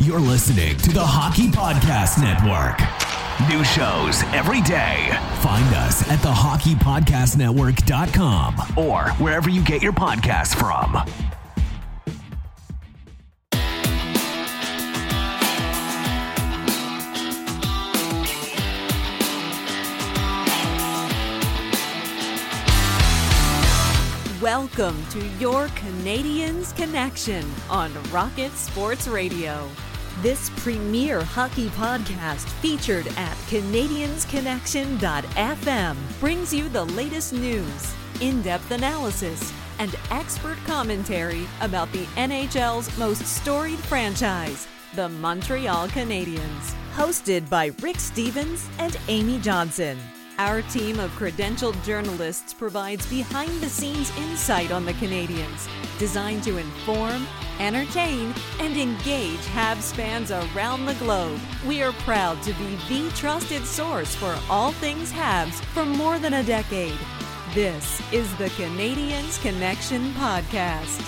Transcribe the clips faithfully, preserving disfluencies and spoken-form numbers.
You're listening to the Hockey Podcast Network. New shows every day. Find us at the hockey podcast network dot com or wherever you get your podcasts from. Welcome to your Canadiens Connection on Rocket Sports Radio. This premier hockey podcast featured at Canadiens Connection dot f m brings you the latest news, in-depth analysis, and expert commentary about the N H L's most storied franchise, the Montreal Canadiens. Hosted by Rick Stevens and Amy Johnson. Our team of credentialed journalists provides behind-the-scenes insight on the Canadiens, designed to inform, entertain, and engage Habs fans around the globe. We are proud to be the trusted source for all things Habs for more than a decade. This is the Canadiens Connection Podcast.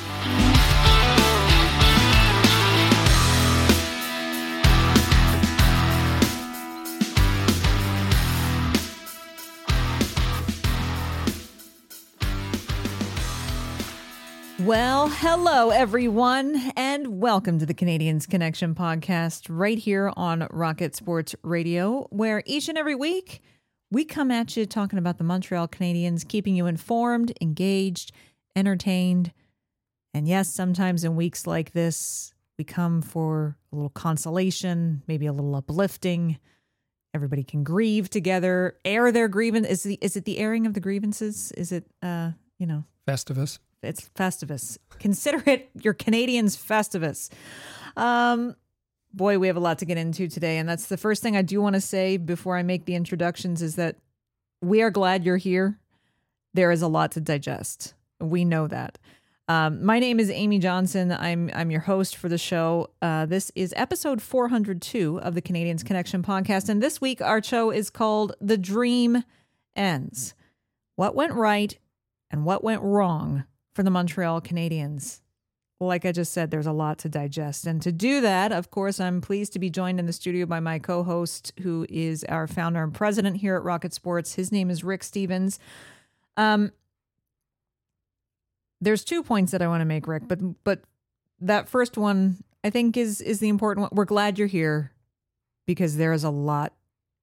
Well, hello, everyone, and welcome to the Canadiens Connection podcast right here on Rocket Sports Radio, where each and every week we come at you talking about the Montreal Canadiens, keeping you informed, engaged, entertained, and yes, sometimes in weeks like this, we come for a little consolation, maybe a little uplifting. Everybody can grieve together, air their grievance. Is the is it the airing of the grievances? Is it, uh, you know, Festivus? It's Festivus. Consider it your Canadiens Festivus. Um, boy, we have a lot to get into today. And that's the first thing I do want to say before I make the introductions is that we are glad you're here. There is a lot to digest. We know that. Um, my name is Amy Johnson. I'm I'm your host for the show. Uh, this is episode four hundred two of the Canadiens Connection podcast. And this week, our show is called The Dream Ends. What went right and what went wrong for the Montreal Canadiens? Like I just said, there's a lot to digest. And to do that, of course, I'm pleased to be joined in the studio by my co-host, who is our founder and president here at Rocket Sports. His name is Rick Stevens. Um, there's two points that I want to make, Rick, but but that first one, I think, is is the important one. We're glad you're here because there is a lot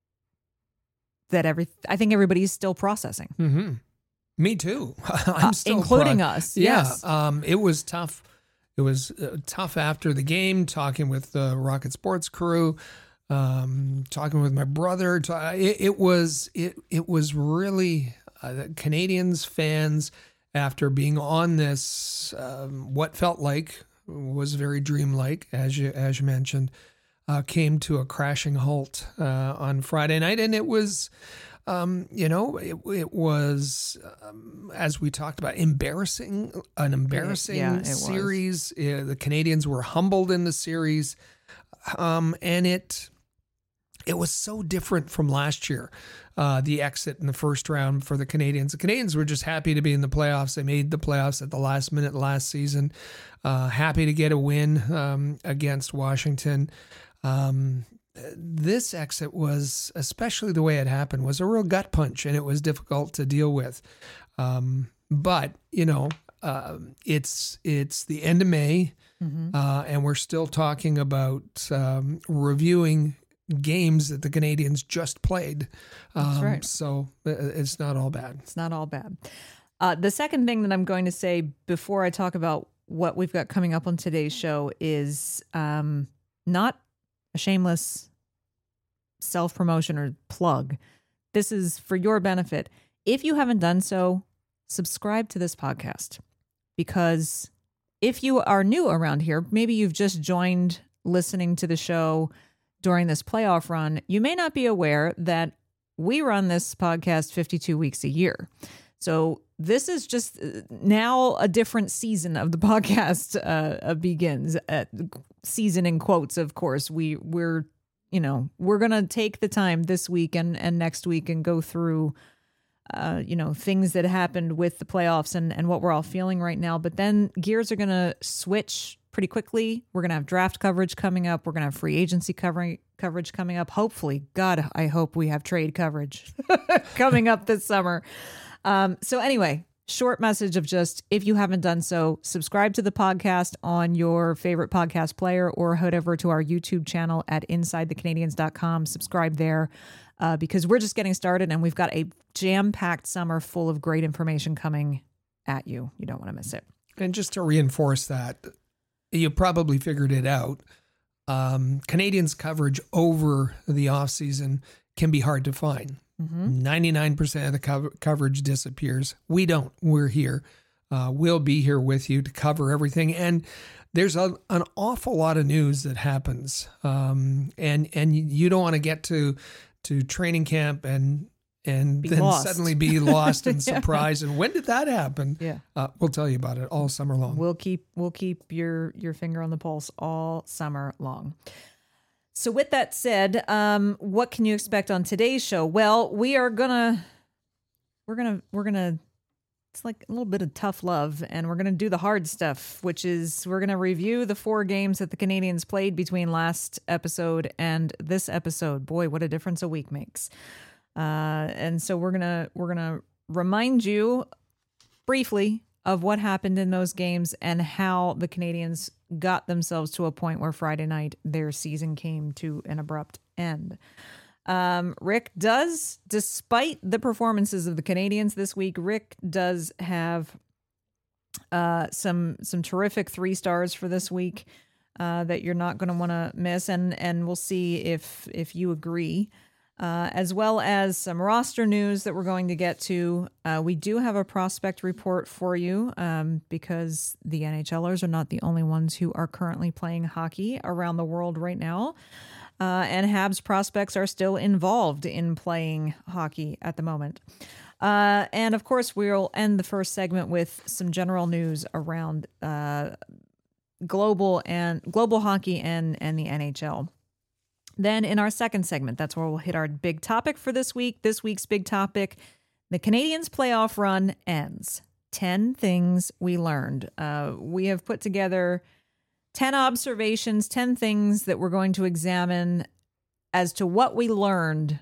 that every I think everybody's still processing. Mm-hmm. Me too. I'm still uh, including pro- us. Yeah, yes. um, it was tough. It was uh, tough after the game, talking with the Rocket Sports crew, um, talking with my brother. Ta- it, it was it it was really uh, Canadiens fans after being on this. Um, what felt like was very dreamlike, as you as you mentioned, uh, came to a crashing halt uh, on Friday night, and it was. Um, you know, it, it was, um, as we talked about, embarrassing, an embarrassing yeah, it series. Uh, the Canadiens were humbled in the series. Um, and it, it was so different from last year, uh, the exit in the first round for the Canadiens. The Canadiens were just happy to be in the playoffs. They made the playoffs at the last minute last season. Uh, happy to get a win, um, against Washington. Um, This exit was, especially the way it happened, was a real gut punch, and it was difficult to deal with. Um, but you know, uh, it's it's the end of May, mm-hmm. uh, and we're still talking about um, reviewing games that the Canadiens just played. Um, That's right. So it's not all bad. It's not all bad. Uh, the second thing that I'm going to say before I talk about what we've got coming up on today's show is um, not a shameless self-promotion or plug. This is for your benefit. If you haven't done so, subscribe to this podcast, because if you are new around here, maybe you've just joined listening to the show during this playoff run, you may not be aware that we run this podcast fifty-two weeks a year. So this is just now a different season of the podcast uh, begins. Uh, season in quotes, of course. We we're you know we're gonna take the time this week and, and next week and go through uh, you know things that happened with the playoffs and and what we're all feeling right now. But then gears are gonna switch pretty quickly. We're going to have draft coverage coming up. We're going to have free agency covering coverage coming up. Hopefully, God, I hope we have trade coverage coming up this summer. Um, so anyway, short message of just, if you haven't done so, subscribe to the podcast on your favorite podcast player or head over to our YouTube channel at inside the canadians dot com. Subscribe there uh, because we're just getting started and we've got a jam-packed summer full of great information coming at you. You don't want to miss it. And just to reinforce that, you probably figured it out. Um, Canadians coverage over the offseason can be hard to find. Mm-hmm. ninety-nine percent of the co- coverage disappears. We don't. We're here. Uh, we'll be here with you to cover everything. And there's a, an awful lot of news that happens. Um, and and you don't want to get to to training camp and and be then lost. suddenly be lost and Yeah. surprised. And when did that happen? Yeah. Uh, we'll tell you about it all summer long. We'll keep we'll keep your your finger on the pulse all summer long. So with that said, um, what can you expect on today's show? Well, we are gonna we're gonna we're gonna it's like a little bit of tough love, and we're gonna do the hard stuff, which is we're gonna review the four games that the Canadians played between last episode and this episode. Boy, what a difference a week makes. Uh, and so we're gonna we're gonna remind you briefly of what happened in those games and how the Canadians got themselves to a point where Friday night their season came to an abrupt end. Um, Rick does, despite the performances of the Canadians this week, Rick does have uh, some some terrific three stars for this week uh, that you're not going to want to miss, and and we'll see if if you agree. Uh, as well as some roster news that we're going to get to. Uh, we do have a prospect report for you um, because the NHLers are not the only ones who are currently playing hockey around the world right now. Uh, and Habs prospects are still involved in playing hockey at the moment. Uh, and of course, we'll end the first segment with some general news around uh, global and global hockey and, and the N H L. Then in our second segment, that's where we'll hit our big topic for this week. This week's big topic, the Canadians' playoff run ends. ten things we learned. Uh, we have put together ten observations, ten things that we're going to examine as to what we learned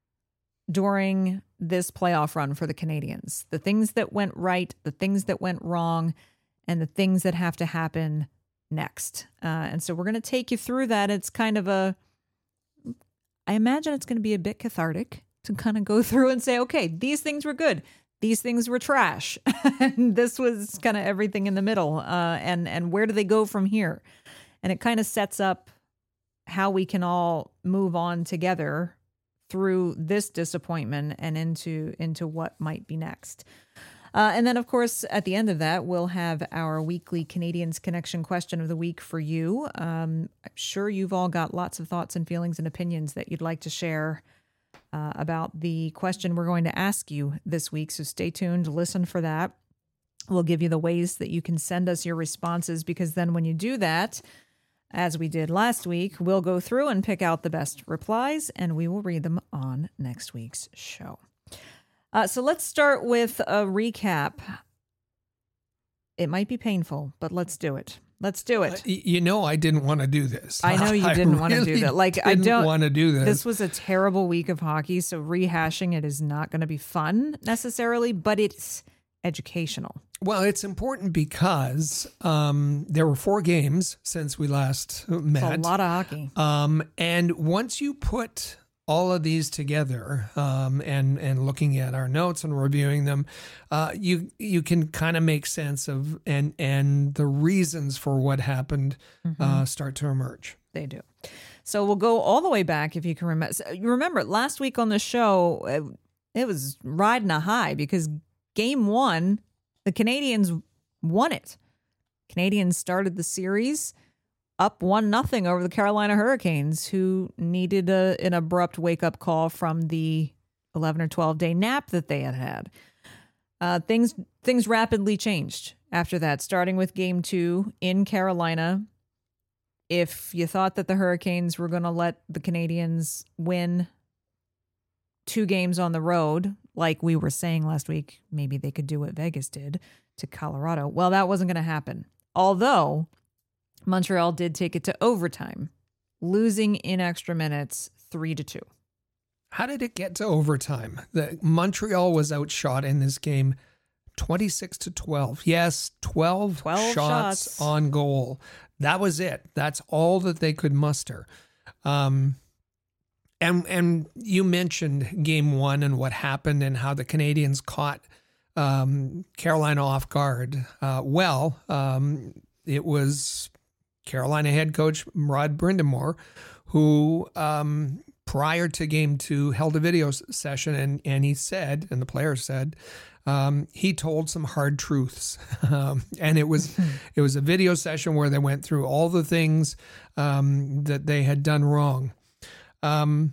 during this playoff run for the Canadians. The things that went right, the things that went wrong, and the things that have to happen next. Uh, and so we're going to take you through that. It's kind of a... I imagine it's going to be a bit cathartic to kind of go through and say, okay, these things were good. These things were trash. And this was kind of everything in the middle. Uh, and, and where do they go from here? And it kind of sets up how we can all move on together through this disappointment and into, into what might be next. Uh, and then, of course, at the end of that, we'll have our weekly Canadians Connection question of the week for you. Um, I'm sure you've all got lots of thoughts and feelings and opinions that you'd like to share uh, about the question we're going to ask you this week. So stay tuned, listen for that. We'll give you the ways that you can send us your responses, because then when you do that, as we did last week, we'll go through and pick out the best replies, and we will read them on next week's show. Uh, so let's start with a recap. It might be painful, but let's do it. Let's do it. Uh, you know, I didn't want to do this. I know you didn't I want to really do that. Like, I didn't don't want to do this. This was a terrible week of hockey, so rehashing it is not going to be fun necessarily, but it's educational. Well, it's important because um, there were four games since we last met. It's a lot of hockey. Um, and once you put all of these together um, and and looking at our notes and reviewing them, uh, you you can kind of make sense of and and the reasons for what happened mm-hmm. uh, start to emerge. They do. So we'll go all the way back if you can remember. You remember last week on the show, it, it was riding a high because game one, the Canadians won it. Canadians started the series up one nothing over the Carolina Hurricanes, who needed a, an abrupt wake-up call from the eleven or twelve day nap that they had had. Uh, things things rapidly changed after that, starting with game two in Carolina. If you thought that the Hurricanes were going to let the Canadians win two games on the road, like we were saying last week, maybe they could do what Vegas did to Colorado. Well, that wasn't going to happen. Although Montreal did take it to overtime, losing in extra minutes three to two. How did it get to overtime? The Montreal was outshot in this game twenty-six to twelve. Yes, twelve, twelve shots, shots on goal. That was it. That's all that they could muster. Um, and and you mentioned game one and what happened and how the Canadians caught um, Carolina off guard. Uh, well, um, it was Carolina head coach Rod Brind'Amour who um, prior to game two held a video session and, and he said, and the players said, Um, he told some hard truths, um, and it was it was a video session where they went through all the things um, that they had done wrong, um,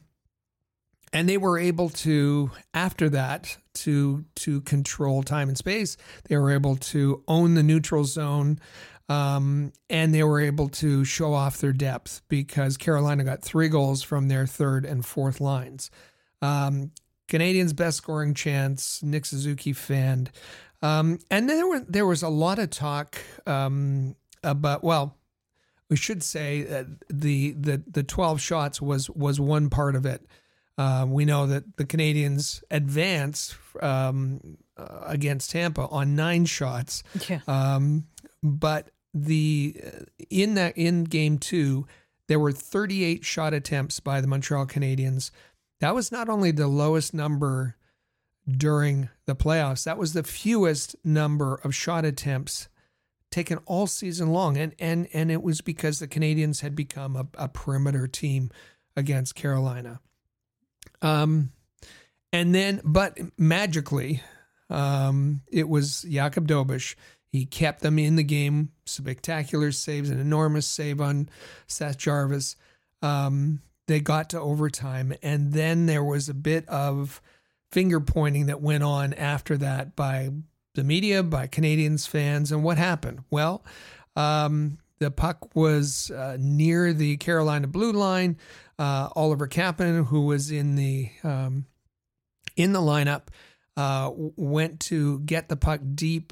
and they were able to, after that, to to control time and space. They were able to own the neutral zone, um, and they were able to show off their depth because Carolina got three goals from their third and fourth lines. Um, Canadians' best scoring chance, Nick Suzuki fanned. Um, and then there, were, there was a lot of talk um, about, well, we should say that the, the, the twelve shots was, was one part of it. Uh, we know that the Canadians advanced um, uh, against Tampa on nine shots. Yeah. Um, but the in that in game two, there were thirty-eight shot attempts by the Montreal Canadiens. That was not only the lowest number during the playoffs, that was the fewest number of shot attempts taken all season long. And and and it was because the Canadians had become a, a perimeter team against Carolina. Um, and then, but magically, um, it was Jakub Dobeš. He kept them in the game. Spectacular saves, an enormous save on Seth Jarvis. Um, They got to overtime, and then there was a bit of finger pointing that went on after that by the media, by Canadiens fans. And what happened? Well, um, the puck was uh, near the Carolina blue line. Uh, Oliver Kapanen, who was in the um, in the lineup, uh, went to get the puck deep.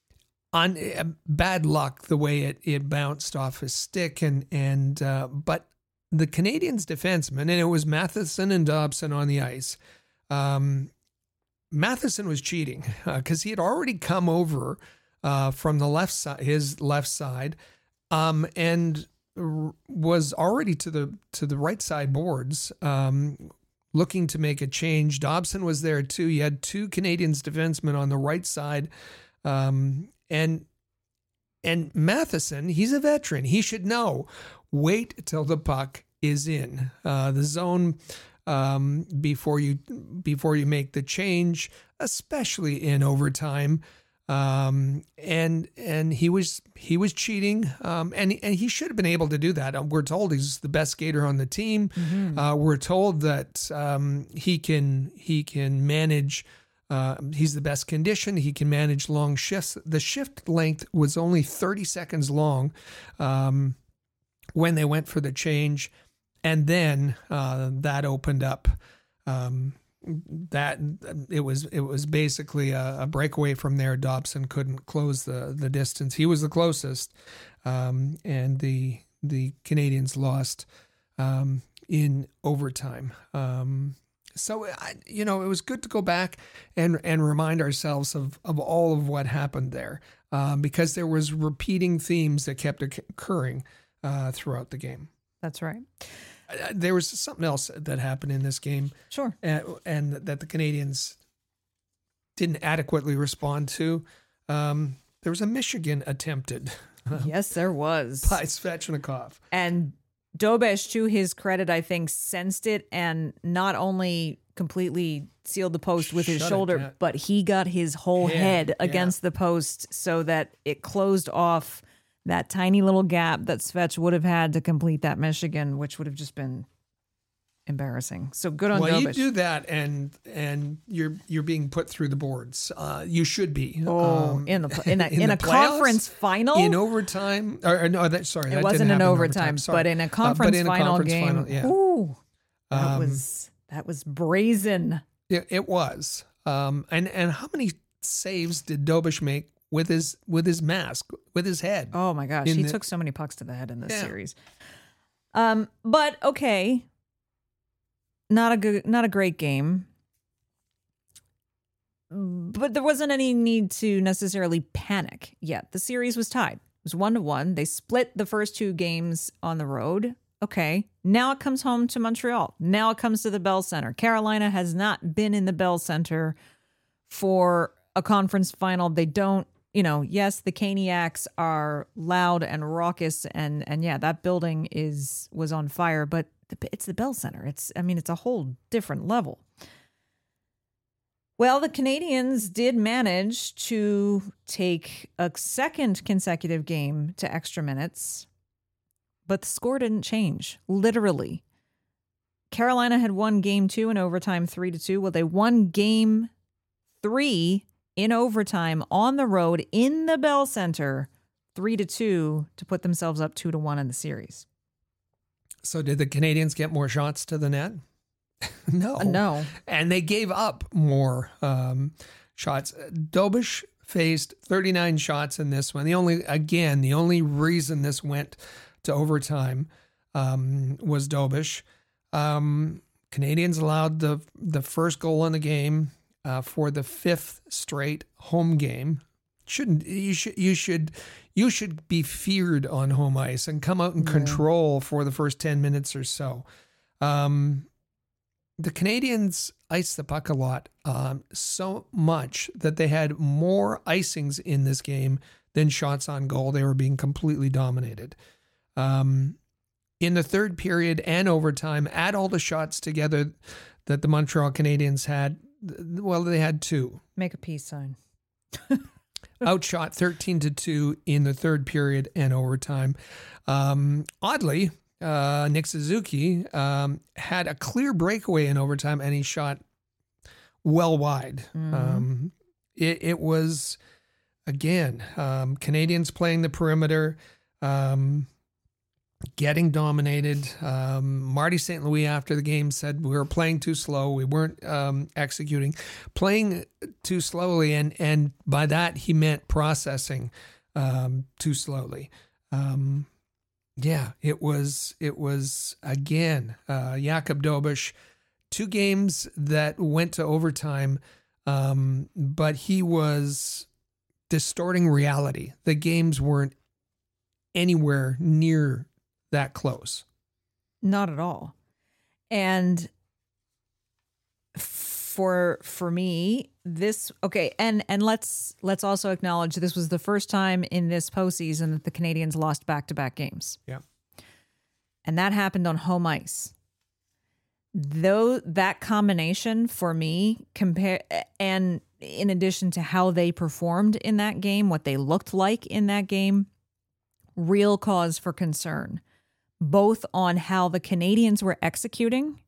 On uh, bad luck, the way it it bounced off his stick, and and uh, but. The Canadiens defensemen, and it was Matheson and Dobson on the ice. Um, Matheson was cheating because uh, he had already come over uh, from the left side, his left side, um, and r- was already to the to the right side boards, um, looking to make a change. Dobson was there too. You had two Canadiens defensemen on the right side, um, and and Matheson, he's a veteran. He should know. Wait till the puck is in uh, the zone um, before you before you make the change, especially in overtime. Um, and and he was he was cheating, um, and and he should have been able to do that. We're told he's the best skater on the team. Mm-hmm. Uh, we're told that um, he can he can manage. Uh, he's the best condition. He can manage long shifts. The shift length was only thirty seconds long. Um, when they went for the change, and then uh, that opened up um, that it was it was basically a, a breakaway from there. Dobson couldn't close the the distance. He was the closest, um, and the the Canadians lost um, in overtime. Um, so I, you know, it was good to go back and and remind ourselves of of all of what happened there, um, because there was repeating themes that kept occurring Uh, throughout the game. That's right. Uh, there was something else that happened in this game. Sure. And, and that the Canadians didn't adequately respond to. Um, there was a Michigan attempted. Yes, there was. By Svechnikov. And Dobeš, to his credit, I think, sensed it and not only completely sealed the post with his Shut shoulder, it, yeah. but he got his whole Head, head yeah. against the post so that it closed off that tiny little gap that Svech would have had to complete that Michigan, which would have just been embarrassing. So good on well, Dobeš. Well, you do that, and and you're you're being put through the boards. Uh, you should be. Oh, um, in the in a, in in a the playoffs, conference final in overtime. Or, or no, that sorry, it that wasn't didn't an happen in overtime, Sorry. but in a Uh, conference but in a final conference game. final, yeah. Ooh, that Um, was that was brazen. It, it was. Um, and and how many saves did Dobeš make with his with his mask, with his head. Oh my gosh, In he the- took so many pucks to the head in this Yeah. series. Um, but okay, not a good, not a great game. But there wasn't any need to necessarily panic yet. The series was tied. It was one to one. They split the first two games on the road. Okay, now it comes home to Montreal. Now it comes to the Bell Center. Carolina has not been in the Bell Center for a conference final. They don't, you know, yes, the Caniacs are loud and raucous, and and yeah, that building is was on fire, but it's the Bell Center. It's, I mean, it's a whole different level. Well, the Canadiens did manage to take a second consecutive game to extra minutes, but the score didn't change, literally. Carolina had won game two in overtime three to two. Well, they won game three in overtime on the road in the Bell Center three to two to put themselves up two to one in the series. So did the Canadiens get more shots to the net? No. Uh, no. And they gave up more um, shots. Dobish faced thirty-nine shots in this one. The only, again, the only reason this went to overtime um, was Dobish. Um, Canadiens allowed the the first goal in the game uh, for the fifth straight home game. Shouldn't you should you should you should be feared on home ice and come out in Yeah. control for the first ten minutes or so. Um, The Canadiens iced the puck a lot, um, so much that they had more icings in this game than shots on goal. They were being completely dominated. Um, in the third period and overtime, add all the shots together that the Montreal Canadiens had. Well, they had two. Make a peace sign. Outshot thirteen to two in the third period and overtime. Um, oddly, Uh, Nick Suzuki um, had a clear breakaway in overtime, and he shot well wide. Mhm. Um, it, it was, again, um, Canadians playing the perimeter, um, getting dominated. Um, Marty Saint Louis after the game said we were playing too slow. We weren't um, executing, playing too slowly, and and by that he meant processing um, too slowly. Um, Yeah, it was, it was again, uh, Jakub Dobish, two games that went to overtime, um, but he was distorting reality. The games weren't anywhere near that close. Not at all. And for for me, this okay, and and let's let's also acknowledge this was the first time in this postseason that the Canadiens lost back-to-back games. Yeah. And that happened on home ice. Though that combination for me compare and in addition to how they performed in that game, what they looked like in that game, real cause for concern, both on how the Canadiens were executing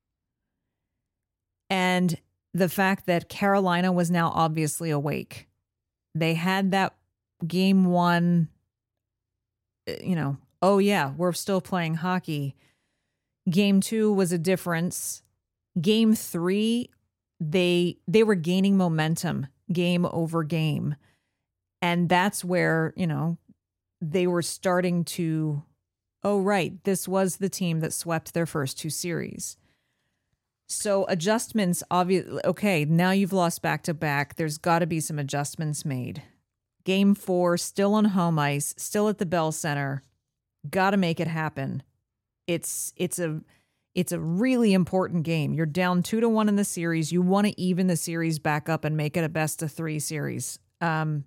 and the fact that Carolina was now obviously awake. They had that game one, you know, oh yeah, we're still playing hockey. Game two was a difference. Game three, they they were gaining momentum game over game. And that's where, you know, they were starting to, oh, right, this was the team that swept their first two series. So adjustments, obviously, okay, now you've lost back-to-back. There's got to be some adjustments made. Game four, still on home ice, still at the Bell Center. Got to make it happen. It's it's a it's a really important game. You're down two to one in the series. You want to even the series back up and make it a best of three series. Um,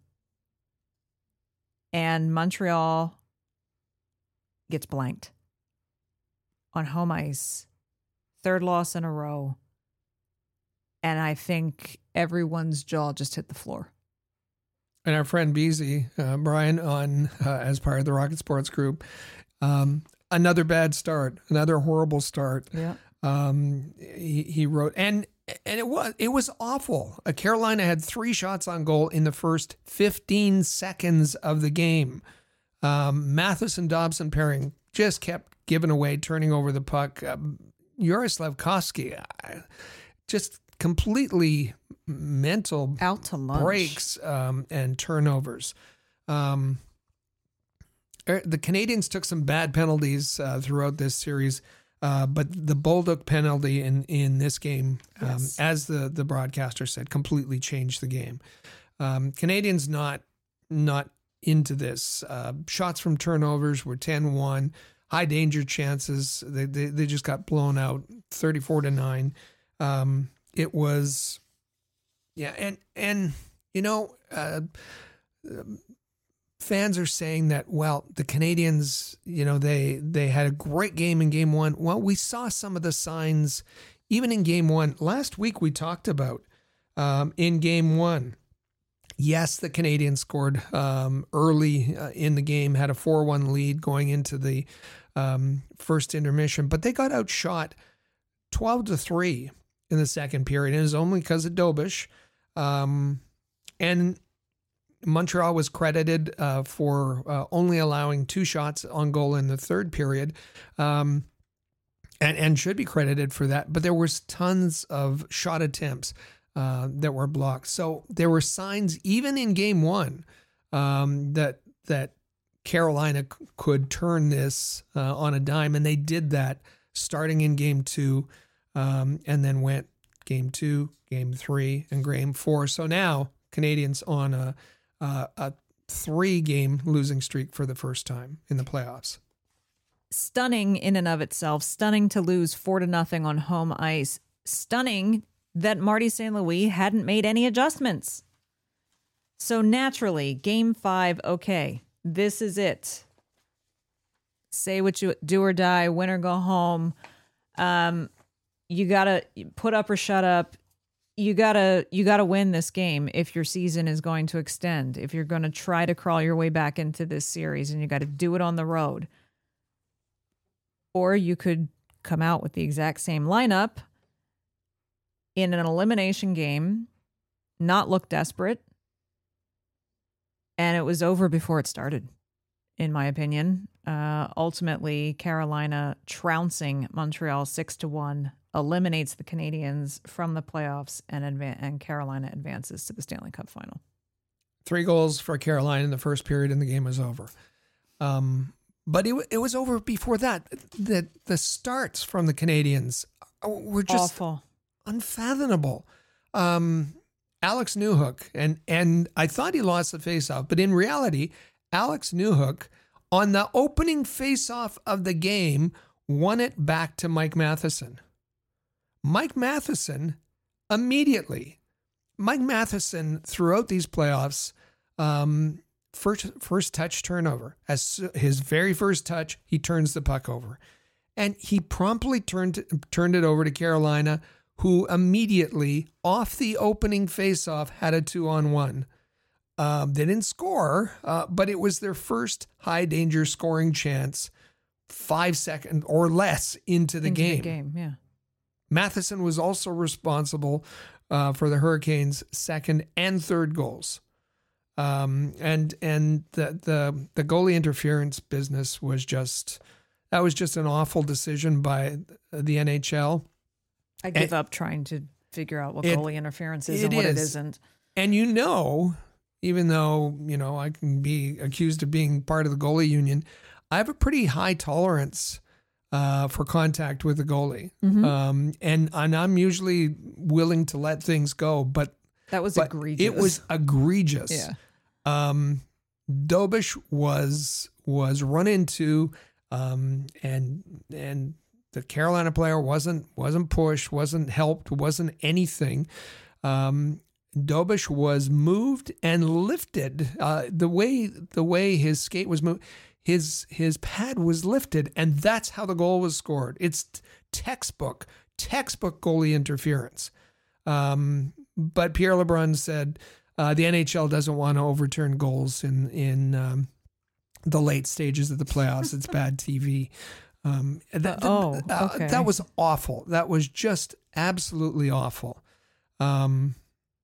and Montreal gets blanked on home ice. Third loss in a row. And I think everyone's jaw just hit the floor. And our friend Beasy, uh, Brian, on uh, as part of the Rocket Sports Group, um, another bad start, another horrible start. Yeah. Um, he, he wrote, and and it was it was awful. Uh, Carolina had three shots on goal in the first fifteen seconds of the game. Um, Mathis and Dobson pairing just kept giving away, turning over the puck. Um, Yuri Slafkovsky, uh, just completely mental Out to lunch. breaks um, and turnovers. Um, the Canadians took some bad penalties uh, throughout this series, uh, but the Bolduc penalty in, in this game, um, Yes. as the, the broadcaster said, completely changed the game. Um, Canadians not not into this. Uh, shots from turnovers were ten one. High danger chances. They, they they just got blown out thirty-four to nine. Um, it was, yeah, and and you know, uh, fans are saying that, well, the Canadians, you know, they they had a great game in game one. Well, we saw some of the signs even in game one. Last week we talked about um, in game one. Yes, the Canadians scored um, early uh, in the game, had a four one lead going into the um, first intermission, but they got outshot twelve to three in the second period. And it was only because of Dobish. Um, and Montreal was credited uh, for uh, only allowing two shots on goal in the third period, um, and, and should be credited for that. But there was tons of shot attempts uh, that were blocked. So there were signs, even in game one, um, that that Carolina c- could turn this uh, on a dime, and they did that starting in game two, um, and then went game two, game three, and game four. So now Canadians on a Uh, a three-game losing streak for the first time in the playoffs. Stunning in and of itself. Stunning to lose four to nothing on home ice. Stunning that Marty Saint Louis hadn't made any adjustments. So naturally, game five, okay, this is it. Say what you do or die, win or go home. Um, you gotta put up or shut up. You gotta you gotta win this game if your season is going to extend. If you're going to try to crawl your way back into this series, and you got to do it on the road. Or you could come out with the exact same lineup in an elimination game, not look desperate, and it was over before it started, in my opinion. Uh, ultimately, Carolina trouncing Montreal six to one. Eliminates the Canadians from the playoffs, and advan- and Carolina advances to the Stanley Cup final. Three goals for Carolina in the first period, and the game was over. Um, but it, it was over before that. The, the starts from the Canadians were just awful, unfathomable. Um, Alex Newhook, and, and I thought he lost the faceoff, but in reality, Alex Newhook, on the opening faceoff of the game, won it back to Mike Matheson. Mike Matheson immediately, Mike Matheson throughout these playoffs, um, first first touch turnover. As his very first touch, he turns the puck over. And he promptly turned turned it over to Carolina, who immediately, off the opening faceoff, had a two-on-one. Um, they didn't score, uh, but it was their first high-danger scoring chance five seconds or less into the into game. the game, yeah. Matheson was also responsible uh, for the Hurricanes' second and third goals, um, and and the the the goalie interference business was just that was just an awful decision by the N H L. I give And up trying to figure out what it- goalie interference is it and what it is. isn't. And you know, even though you know I can be accused of being part of the goalie union, I have a pretty high tolerance Uh, for contact with the goalie. Mm-hmm. Um, and, and I'm usually willing to let things go, but, That was but egregious. it was egregious. Yeah. Um, Dobish was, was run into, um, and, and the Carolina player wasn't, wasn't pushed, wasn't helped, wasn't anything. Um, Dobish was moved and lifted, uh, the way, the way his skate was moved. His his pad was lifted, and that's how the goal was scored. It's t- textbook, textbook goalie interference. Um, but Pierre LeBrun said uh, the N H L doesn't want to overturn goals in in um, the late stages of the playoffs. It's bad T V. Um, that, oh, uh, okay. that was awful. That was just absolutely awful. Um,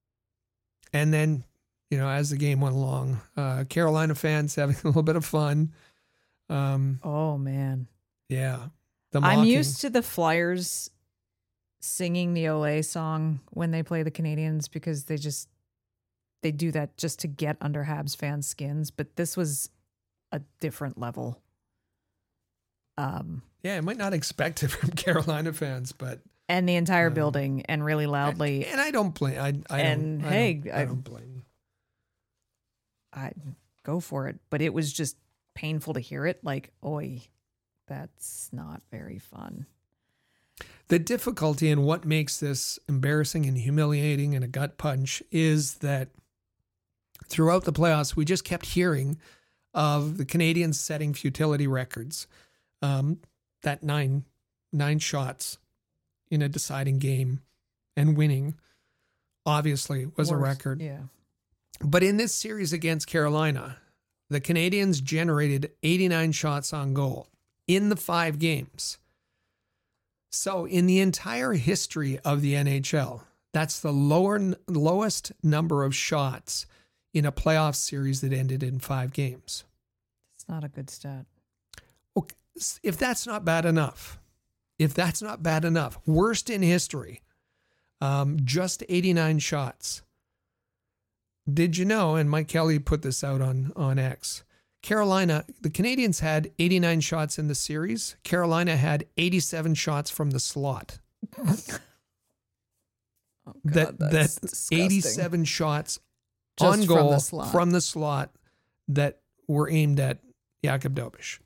and then, you know, as the game went along, uh, Carolina fans having a little bit of fun. Um, Oh man. yeah. The I'm mocking. used to the Flyers singing the Olé song when they play the Canadiens because they just they do that just to get under Habs fans' skins. But this was a different level. Um, yeah, I might not expect it from Carolina fans, but and the entire um, building and really loudly. And, and I don't blame. I, I and don't, hey, I don't, I don't blame you. I go for it, but it was just painful to hear it. Like, oi, that's not very fun. The difficulty and what makes this embarrassing and humiliating and a gut punch is that throughout the playoffs, we just kept hearing of the Canadiens setting futility records. Um, that nine nine shots in a deciding game and winning, obviously, was Worst, a record. Yeah. But in this series against Carolina, the Canadiens generated eighty-nine shots on goal in the five games. So in the entire history of the N H L, that's the lower lowest number of shots in a playoff series that ended in five games. It's not a good stat. Okay, if that's not bad enough, if that's not bad enough, worst in history, um, just eighty-nine shots. Did you know, and Mike Kelly put this out on, on X, Carolina, the Canadiens had eighty-nine shots in the series. Carolina had eighty-seven shots from the slot. Oh God, that that's that disgusting. eighty-seven shots Just on from goal the slot. from the slot that were aimed at Jakub Dobeš.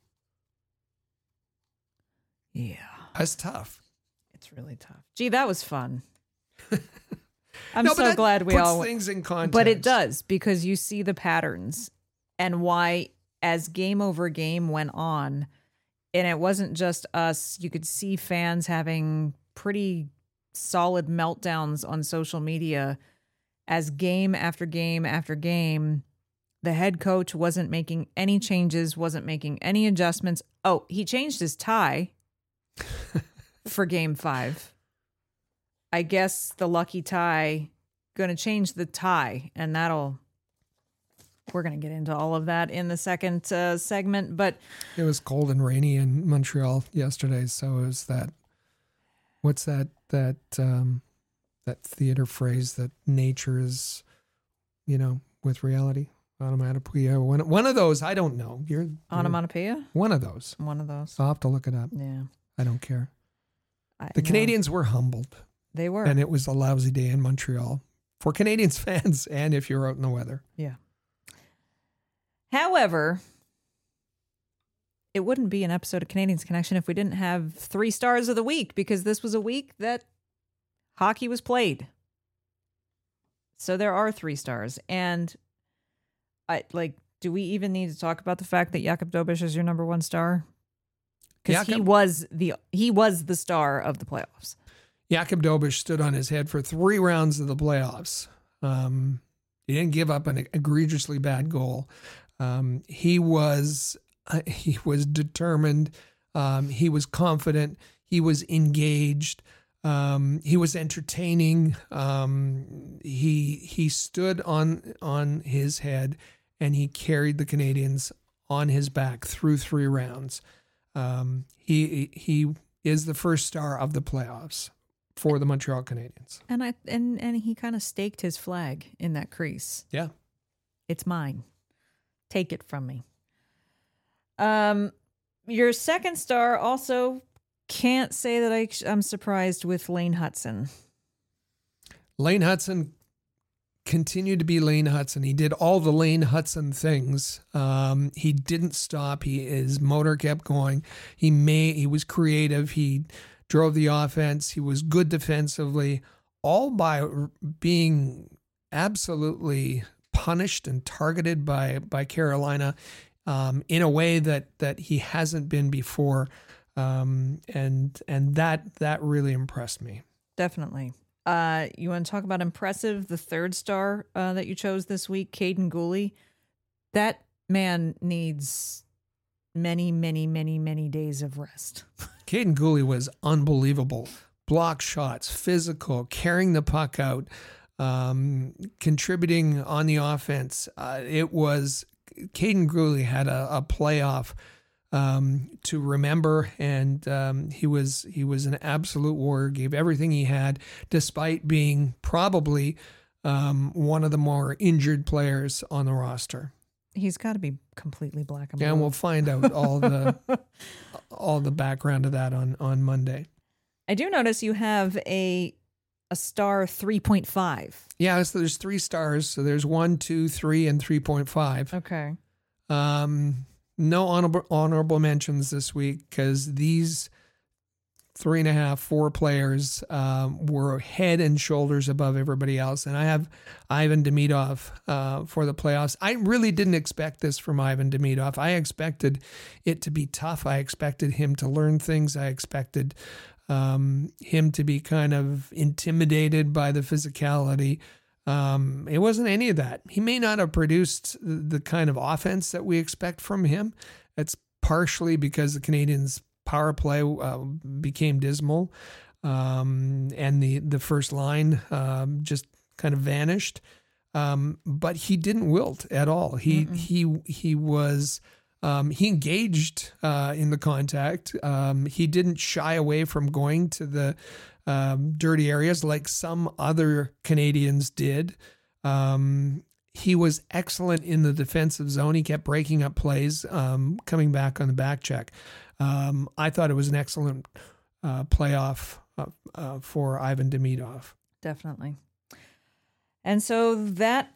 Yeah. That's tough. It's really tough. Gee, that was fun. I'm No, but so that glad we puts all things in context. But it does, because you see the patterns and why, as game over game went on, and it wasn't just us, you could see fans having pretty solid meltdowns on social media as game after game after game, the head coach wasn't making any changes, wasn't making any adjustments. Oh, he changed his tie for game five. I guess the lucky tie going to change the tie, and that'll, we're going to get into all of that in the second uh, segment, but It was cold and rainy in Montreal yesterday, so it was that, what's that, that, um, that theater phrase that nature is, you know, with reality? Onomatopoeia. One, one of those, I don't know. You're, you're onomatopoeia, one of those. one of those. I'll have to look it up. Yeah. I don't care. I, The no, Canadiens were humbled, they were. and it was a lousy day in Montreal for Canadiens fans and if you're out in the weather. Yeah. However, it wouldn't be an episode of Canadiens Connection if we didn't have three stars of the week, because this was a week that hockey was played. So there are three stars. And I like, do we even need to talk about the fact that Jakub Dobeš is your number one star? Because he Jakub- was the he was the star of the playoffs. Jakub Dobeš stood on his head for three rounds of the playoffs. Um, he didn't give up an egregiously bad goal. Um, he was uh, he was determined. Um, he was confident. He was engaged. Um, he was entertaining. Um, he he stood on on his head, and he carried the Canadiens on his back through three rounds. Um, he he is the first star of the playoffs for the Montreal Canadiens. And I and and he kind of staked his flag in that crease. Yeah. It's mine. Take it from me. Um, your second star also can't say that I, I'm surprised with Lane Hutson. Lane Hutson continued to be Lane Hutson. He did all the Lane Hutson things. Um, he didn't stop. He his motor kept going. He made. He was creative. He drove the offense. He was good defensively, all by being absolutely punished and targeted by by Carolina um, in a way that that he hasn't been before. Um, and and that that really impressed me. Definitely. Uh, you want to talk about impressive? The third star uh, that you chose this week, Caden Gooley. That man needs many, many, many, many days of rest. Caden Gooley was unbelievable. Block shots, physical, carrying the puck out, um, contributing on the offense. Uh, it was Caden Gooley had a, a playoff um, to remember. And um, he was he was an absolute warrior, gave everything he had, despite being probably um, one of the more injured players on the roster. He's got to be completely black and blue. Yeah, and we'll find out all the all the background of that on, on Monday. I do notice you have a a star three point five. Yeah, so there's three stars. So there's one, two, three, and three point five. Okay. Um, no honorable honorable mentions this week because these three and a half, four players um, were head and shoulders above everybody else. And I have Ivan Demidov uh, for the playoffs. I really didn't expect this from Ivan Demidov. I expected it to be tough. I expected him to learn things. I expected um, him to be kind of intimidated by the physicality. Um, it wasn't any of that. He may not have produced the kind of offense that we expect from him. It's partially because the Canadiens' power play uh, became dismal, um, and the, the first line um, just kind of vanished. Um, but he didn't wilt at all. He Mm-mm. he he was um, he engaged uh, in the contact. Um, he didn't shy away from going to the um, dirty areas like some other Canadians did. Um, he was excellent in the defensive zone. He kept breaking up plays, um, coming back on the back check. Um, I thought it was an excellent uh, playoff uh, uh, for Ivan Demidov. Definitely. And so that,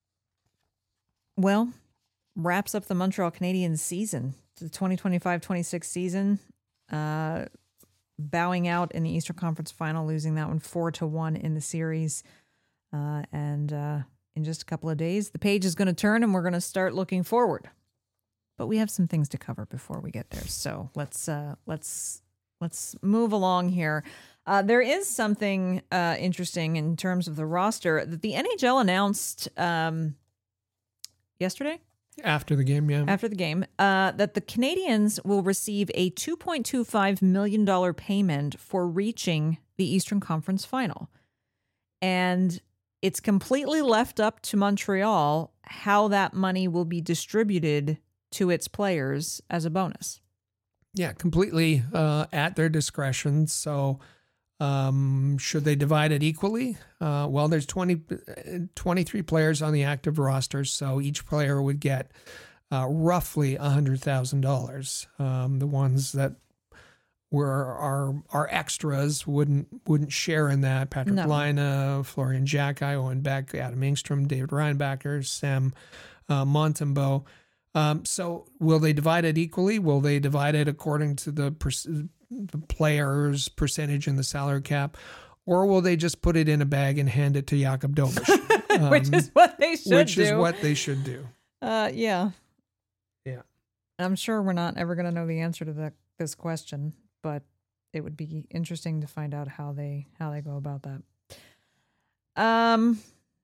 well, wraps up the Montreal Canadiens season, the twenty twenty-five twenty-six season, uh, bowing out in the Eastern Conference Final, losing that one four to one in the series. Uh, and uh, in just a couple of days, the page is going to turn and we're going to start looking forward. But we have some things to cover before we get there, so let's uh, let's let's move along here. Uh, there is something uh, interesting in terms of the roster that the N H L announced um, yesterday. After the game, yeah. After the game, uh, that the Canadiens will receive a two point two five million dollars payment for reaching the Eastern Conference Final, and it's completely left up to Montreal how that money will be distributed to its players as a bonus. Yeah, completely uh, at their discretion. So um, should they divide it equally? Uh, well, there's twenty, twenty-three players on the active roster, so each player would get uh, roughly one hundred thousand dollars. Um, the ones that were our, our extras wouldn't wouldn't share in that. Patrick No. Laine, Florian Xhekaj, Owen Beck, Adam Engstrom, David Reinbacher, Sam uh, Montembeault. Um, so will they divide it equally? Will they divide it according to the, per- the player's percentage in the salary cap? Or will they just put it in a bag and hand it to Jakub Dobeš? Um, which is what they should which do. is what they should do. Uh, yeah. Yeah. I'm sure we're not ever going to know the answer to that, this question, but it would be interesting to find out how they how they go about that. Um,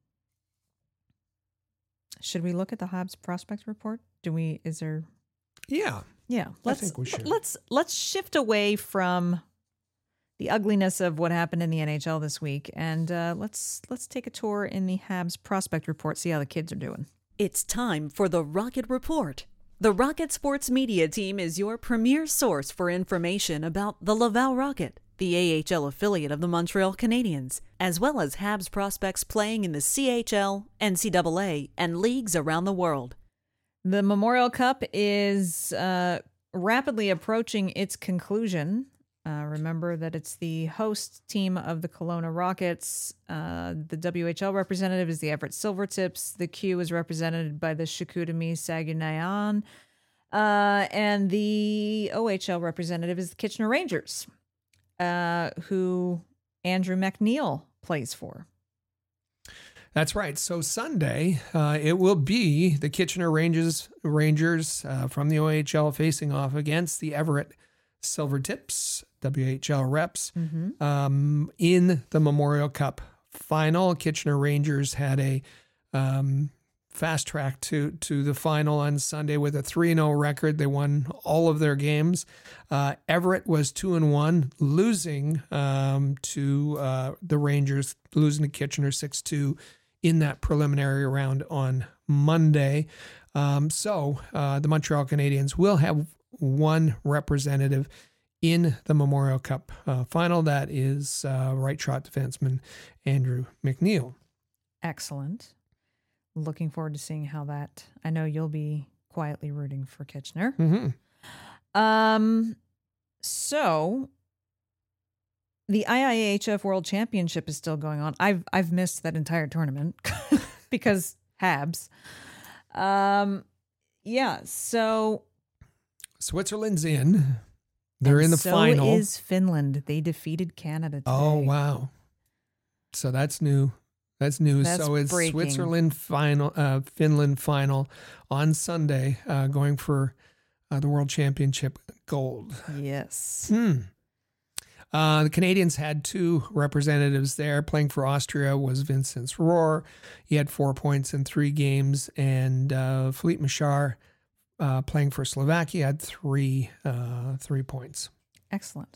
should we look at the Habs prospect report? Do we? Is there? Yeah. Yeah. Let's, I think we should. Let's let's shift away from the ugliness of what happened in the N H L this week, and uh, let's let's take a tour in the Habs prospect report. See how the kids are doing. It's time for the Rocket Report. The Rocket Sports Media Team is your premier source for information about the Laval Rocket, the A H L affiliate of the Montreal Canadiens, as well as Habs prospects playing in the C H L, N C double A, and leagues around the world. The Memorial Cup is uh, rapidly approaching its conclusion. Uh, remember that it's the host team of the Kelowna Rockets. Uh, the W H L representative is the Everett Silvertips. The Q is represented by the Chicoutimi Saguenay. Uh, and the O H L representative is the Kitchener Rangers, uh, who Andrew McNeil plays for. That's right. So Sunday, uh, it will be the Kitchener Rangers Rangers uh, from the O H L facing off against the Everett Silvertips, W H L reps, Mm-hmm. um, in the Memorial Cup final. Kitchener Rangers had a um, fast track to to the final on Sunday with a three and oh record. They won all of their games. Uh, Everett was two and one, losing um, to uh, the Rangers, losing to Kitchener six two in that preliminary round on Monday. Um, so uh, the Montreal Canadiens will have one representative in the Memorial Cup uh, final. That is uh, right shot defenseman Andrew McNeil. Excellent. Looking forward to seeing how that. I know you'll be quietly rooting for Kitchener. Mm-hmm. Um, so the I I H F World Championship is still going on. I've I've missed that entire tournament because Habs. Um, yeah. So Switzerland's in. They're and in the so final. So is Finland. They defeated Canada today. Oh wow! So that's new. That's news. That's so it's breaking. Switzerland final, uh, Finland final on Sunday, uh, going for uh, the World Championship gold. Yes. Hmm. Uh, the Canadians had two representatives there. Playing for Austria was Vincent Rohr. He had four points in three games. And uh, Philippe Machar, uh, playing for Slovakia, had three uh, three points. Excellent.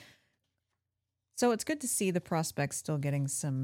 So it's good to see the prospects still getting some,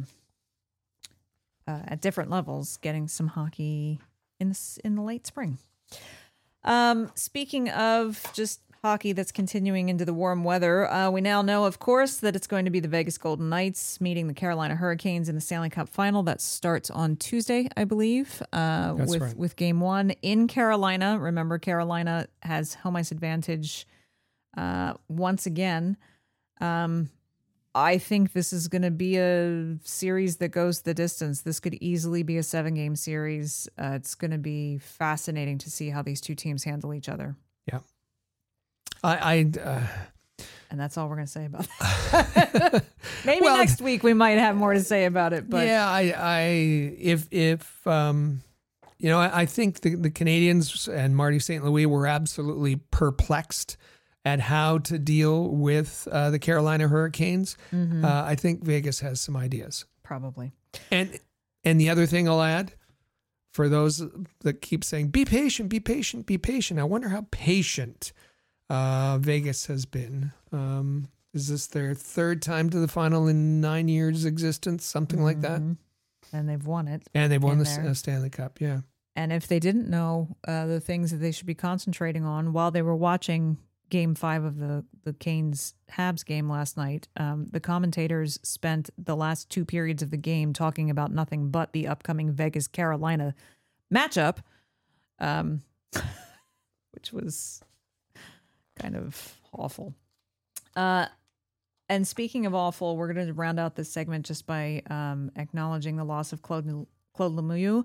uh, at different levels, getting some hockey in the, in the late spring. Um, speaking of just hockey that's continuing into the warm weather, uh, we now know, of course, that it's going to be the Vegas Golden Knights meeting the Carolina Hurricanes in the Stanley Cup Final. That starts on Tuesday, I believe, uh, That's with right. with Game One in Carolina. Remember, Carolina has home ice advantage uh, once again. Um, I think this is going to be a series that goes the distance. This could easily be a seven-game series. Uh, it's going to be fascinating to see how these two teams handle each other. Yeah. I, I uh, and that's all we're going to say about that. Maybe Well, next week we might have more to say about it. But yeah, I, I, if, if, um, you know, I, I think the, the Canadians and Marty Saint Louis were absolutely perplexed at how to deal with uh, the Carolina Hurricanes. Mm-hmm. Uh, I think Vegas has some ideas. probably. And and the other thing I'll add, for those that keep saying, be patient, be patient, be patient. I wonder how patient uh, Vegas has been. Um, is this their third time to the final in nine years existence? Something like that? And they've won it. And they've won in the there. uh, Stanley Cup, yeah. And if they didn't know uh, the things that they should be concentrating on while they were watching Game Five of the the Canes Habs game last night, um, the commentators spent the last two periods of the game talking about nothing but the upcoming Vegas Carolina matchup, um, which was kind of awful. Uh, and speaking of awful, we're going to round out this segment just by um, acknowledging the loss of Claude Claude Lemieux.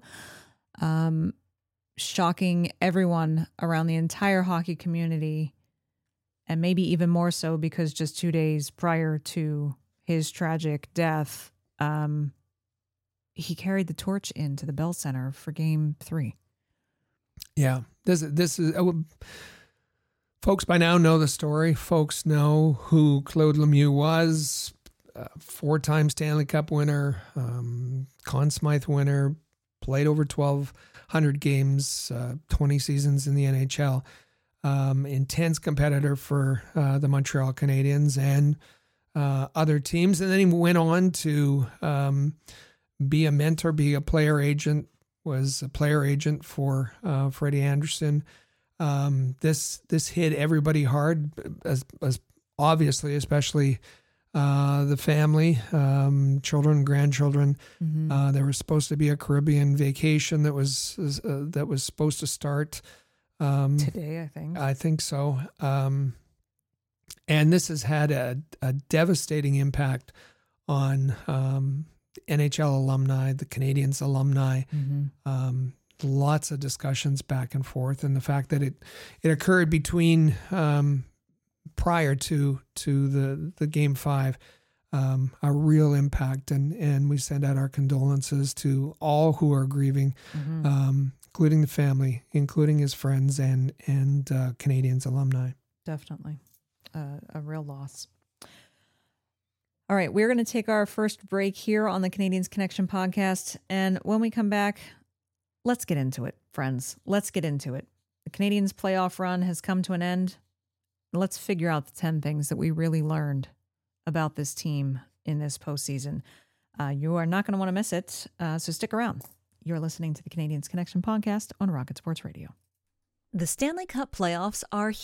Um, shocking everyone around the entire hockey community, and maybe even more so because just two days prior to his tragic death, um, he carried the torch into the Bell Center for Game Three. Yeah, this this is uh, folks by now know the story. Folks know who Claude Lemieux was, uh, four-time Stanley Cup winner, um, Conn Smythe winner. Played over twelve hundred games, uh, twenty seasons in the N H L. Um, intense competitor for uh, the Montreal Canadiens and uh, other teams. And then he went on to um, be a mentor, be a player agent, was a player agent for uh, Freddie Anderson. Um, this this hit everybody hard, as, as obviously, especially Uh, the family, um, children, grandchildren. Mm-hmm. Uh, there was supposed to be a Caribbean vacation that was uh, that was supposed to start um, Today, I think. I think so. Um, and this has had a, a devastating impact on um, N H L alumni, the Canadiens alumni. Mm-hmm. Um, lots of discussions back and forth, and the fact that it it occurred between. Um, prior to to the the game five, um, a real impact, and and we send out our condolences to all who are grieving, Mm-hmm. um, including the family, including his friends and and uh, Canadiens alumni. Definitely. Uh, a real loss. All right, we're going to take our first break here on the Canadiens Connection podcast. And when we come back, let's get into it, friends. Let's get into it. The Canadiens playoff run has come to an end. Let's figure out the ten things that we really learned about this team in this postseason. Uh, you are not going to want to miss it, uh, so stick around. You're listening to the Canadiens Connection podcast on Rocket Sports Radio. The Stanley Cup playoffs are here,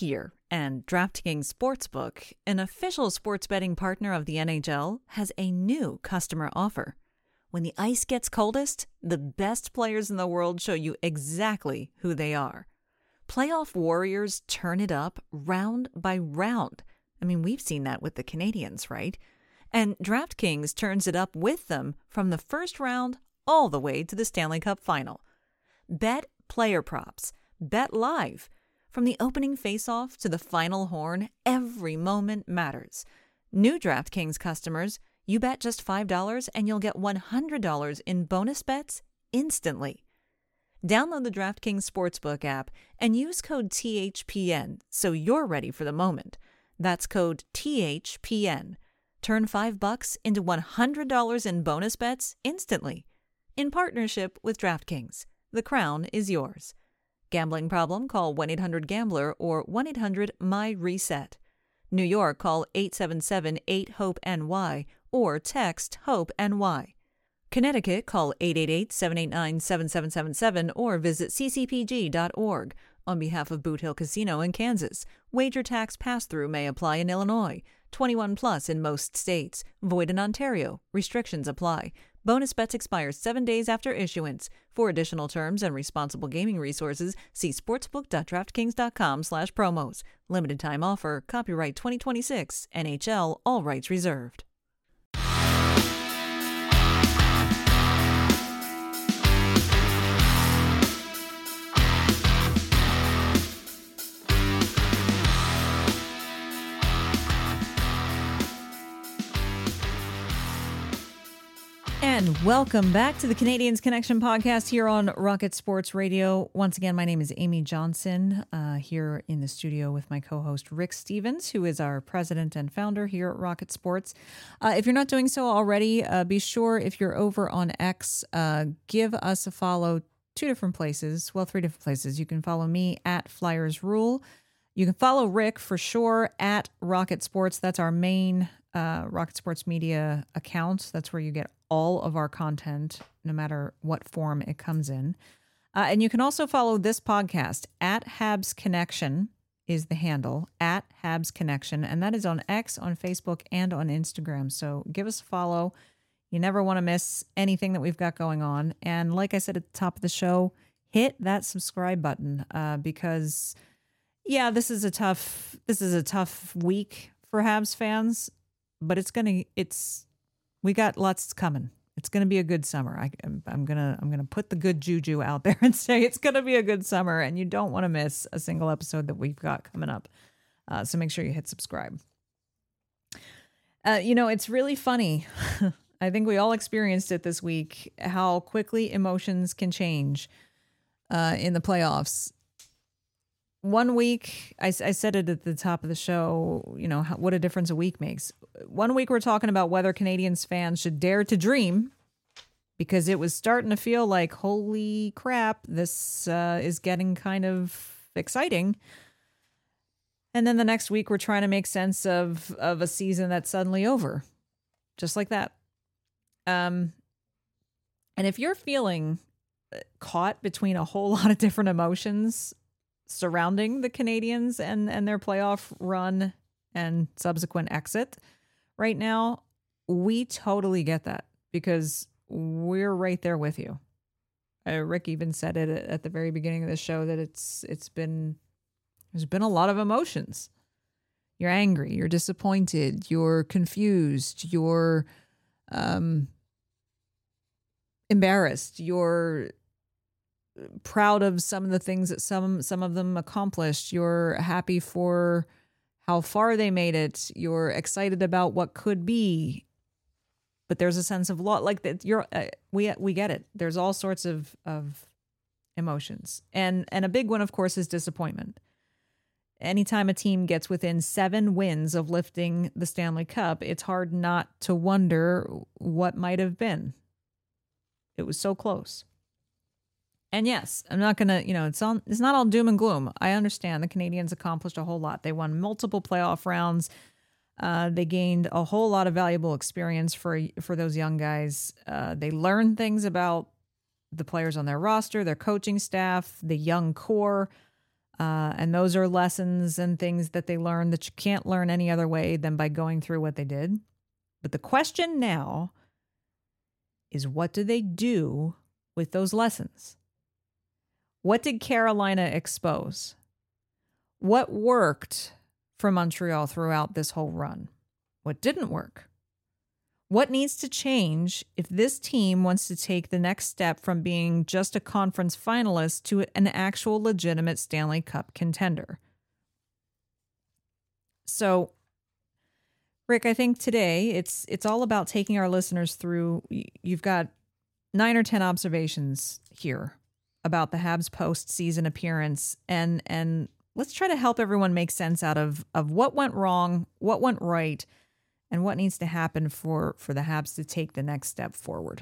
And DraftKings Sportsbook, an official sports betting partner of the N H L, has a new customer offer. When the ice gets coldest, the best players in the world show you exactly who they are. Playoff warriors turn it up round by round. I mean, we've seen that with the Canadiens, right? And DraftKings turns it up with them from the first round all the way to the Stanley Cup Final. Bet player props. Bet live. From the opening faceoff to the final horn, every moment matters. New DraftKings customers, you bet just five dollars and you'll get one hundred dollars in bonus bets instantly. Download the DraftKings Sportsbook app and use code T H P N so you're ready for the moment. That's code T H P N. Turn five bucks into one hundred dollars in bonus bets instantly. In partnership with DraftKings, the crown is yours. Gambling problem? Call one eight hundred gambler or one eight hundred M Y reset. New York, call eight seven seven eight hope N Y or text HOPE-NY. Connecticut, call eight eight eight seven eight nine seven seven seven seven or visit c c p g dot org. On behalf of Boot Hill Casino in Kansas, wager tax pass-through may apply in Illinois. twenty-one plus in most states. Void in Ontario. Restrictions apply. Bonus bets expire seven days after issuance. For additional terms and responsible gaming resources, see sportsbook.draftkings.com slash promos. Limited time offer. Copyright twenty twenty-six. N H L. All rights reserved. And welcome back to the Canadiens Connection podcast here on Rocket Sports Radio. Once again, my name is Amy Johnson, uh, here in the studio with my co-host Rick Stevens, who is our president and founder here at Rocket Sports. Uh, if you're not doing so already, uh, be sure, if you're over on X, uh, give us a follow. Two different places, well, three different places. You can follow me at Flyers Rule. You can follow Rick for sure at Rocket Sports. That's our main uh, Rocket Sports Media account. That's where you get all of our content, no matter what form it comes in. Uh, and you can also follow this podcast at Habs Connection is the handle, at Habs Connection. And that is on X, on Facebook, and on Instagram. So give us a follow. You never want to miss anything that we've got going on. And like I said at the top of the show, hit that subscribe button uh, because, yeah, this is a tough, this is a tough week for Habs fans, but it's going to, it's, we got lots coming. It's going to be a good summer. I, I'm, I'm going to I'm going to put the good juju out there and say it's going to be a good summer, and you don't want to miss a single episode that we've got coming up. Uh, so make sure you hit subscribe. Uh, you know, it's really funny. I think we all experienced it this week, how quickly emotions can change uh, in the playoffs. One week, I, I said it at the top of the show, you know, how, what a difference a week makes. One week we're talking about whether Canadiens fans should dare to dream, because it was starting to feel like, holy crap, this uh, is getting kind of exciting. And then the next week we're trying to make sense of, of a season that's suddenly over, just like that. Um, and if you're feeling caught between a whole lot of different emotions surrounding the Canadiens and, and their playoff run and subsequent exit right now, we totally get that, because we're right there with you. Uh, Rick even said it at the very beginning of the show that it's it's been there's been a lot of emotions. You're angry, you're disappointed, you're confused, you're um, embarrassed, you're proud of some of the things that some some of them accomplished. You're happy for how far they made it. You're excited about what could be. But there's a sense of law, like that. You're uh, we we get it. There's all sorts of of emotions, and and a big one, of course, is disappointment. Anytime a team gets within seven wins of lifting the Stanley Cup, it's hard not to wonder what might have been. It was so close. And yes, I'm not going to, you know, it's on, it's not all doom and gloom. I understand the Canadiens accomplished a whole lot. They won multiple playoff rounds. Uh, they gained a whole lot of valuable experience for for those young guys. Uh, they learned things about the players on their roster, their coaching staff, the young core. Uh, and those are lessons and things that they learn that you can't learn any other way than by going through what they did. But the question now is, what do they do with those lessons? What did Carolina expose? What worked for Montreal throughout this whole run? What didn't work? What needs to change if this team wants to take the next step from being just a conference finalist to an actual legitimate Stanley Cup contender? So, Rick, I think today it's it's all about taking our listeners through. You've got nine or ten observations here about the Habs postseason appearance, and and let's try to help everyone make sense out of of what went wrong, what went right, and what needs to happen for, for the Habs to take the next step forward.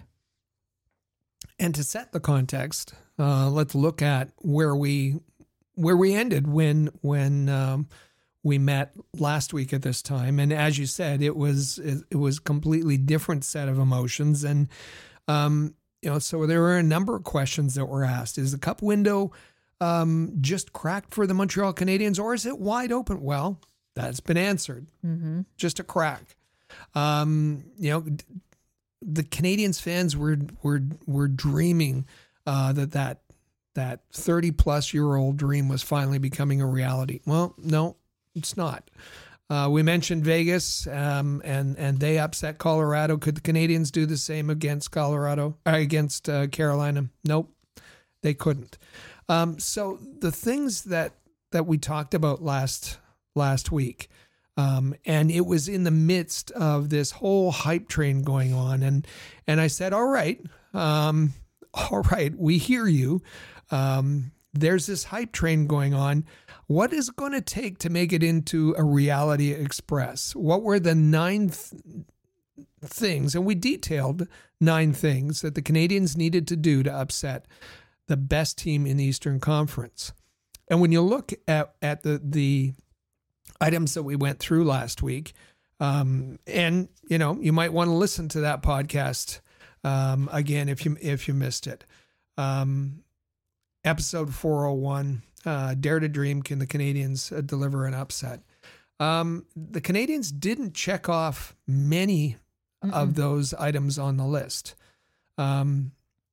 And to set the context, uh, let's look at where we where we ended when when um, we met last week at this time. And as you said, it was it, it was a completely different set of emotions. And um, you know, so there were a number of questions that were asked. Is the Cup window um, just cracked for the Montreal Canadiens, or is it wide open? Well, that's been answered. Mm-hmm. Just a crack. Um, you know, the Canadiens fans were were were dreaming uh, that that that thirty plus year old dream was finally becoming a reality. Well, no, it's not. Uh, we mentioned Vegas, um, and and they upset Colorado. Could the Canadiens do the same against Colorado? Uh, against uh, Carolina? Nope, they couldn't. Um, so the things that that we talked about last. last week. Um, and it was in the midst of this whole hype train going on. And, and I said, all right, um, all right, we hear you. Um, there's this hype train going on. What is it going to take to make it into a reality express? What were the nine th- things? And we detailed nine things that the Canadiens needed to do to upset the best team in the Eastern Conference. And when you look at, at the, the, items that we went through last week. Um, and, you know, you might want to listen to that podcast um, again if you if you missed it. Um, episode four oh one, uh, Dare to Dream, Can the Canadiens uh, Deliver an Upset? Um, the Canadiens didn't check off many Mm-mm. of those items on the list. Um,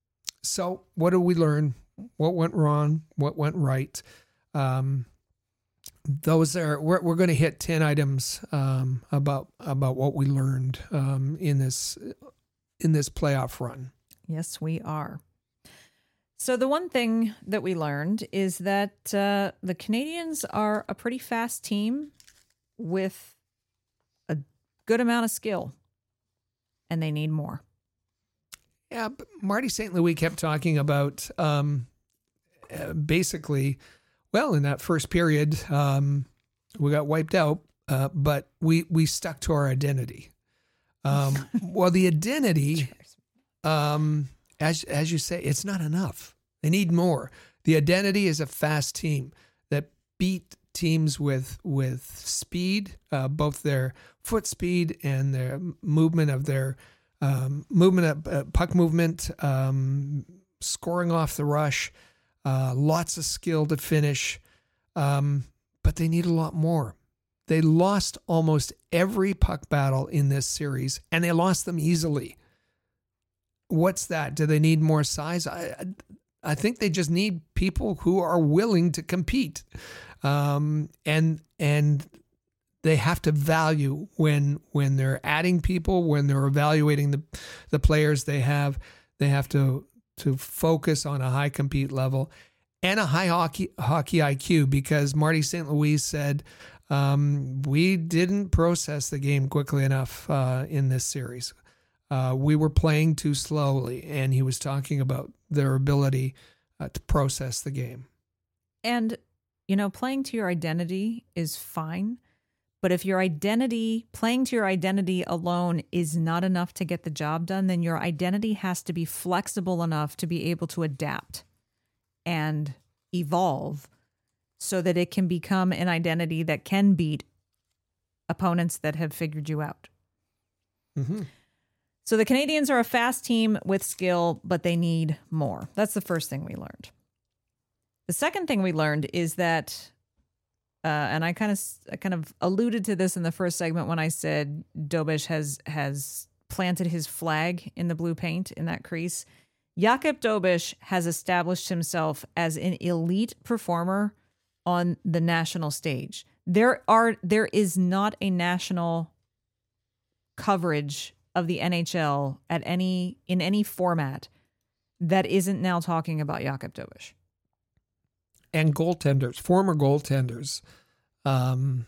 so what did we learn? What went wrong? What went right? Um Those are we're we're going to hit ten items um, about about what we learned um, in this in this playoff run. Yes, we are. So the one thing that we learned is that uh, the Canadiens are a pretty fast team with a good amount of skill, and they need more. Yeah, but Marty Saint Louis kept talking about um, uh, basically. Well, in that first period, um, we got wiped out, uh, but we we stuck to our identity. Um, well, the identity, um, as as you say, it's not enough. They need more. The identity is a fast team that beat teams with with speed, uh, both their foot speed and their movement of their um, movement of uh, puck movement, um, scoring off the rush. Uh, lots of skill to finish, um, but they need a lot more. They lost almost every puck battle in this series, and they lost them easily. What's that? Do they need more size? I, I think they just need people who are willing to compete, um, and and they have to value when when they're adding people, when they're evaluating the the players they have. They have to. to focus on a high compete level and a high hockey hockey I Q, because Marty Saint Louis said um, we didn't process the game quickly enough uh, in this series. Uh, we were playing too slowly, and he was talking about their ability uh, to process the game. And, you know, playing to your identity is fine, but if your identity, playing to your identity alone is not enough to get the job done, then your identity has to be flexible enough to be able to adapt and evolve so that it can become an identity that can beat opponents that have figured you out. Mm-hmm. So the Canadiens are a fast team with skill, but they need more. That's the first thing we learned. The second thing we learned is that, uh, and I kind of I kind of alluded to this in the first segment when I said Dobeš has has planted his flag in the blue paint in that crease. Jakub Dobeš has established himself as an elite performer on the national stage. There are there is not a national coverage of the N H L at any in any format that isn't now talking about Jakub Dobeš. And goaltenders, former goaltenders, um,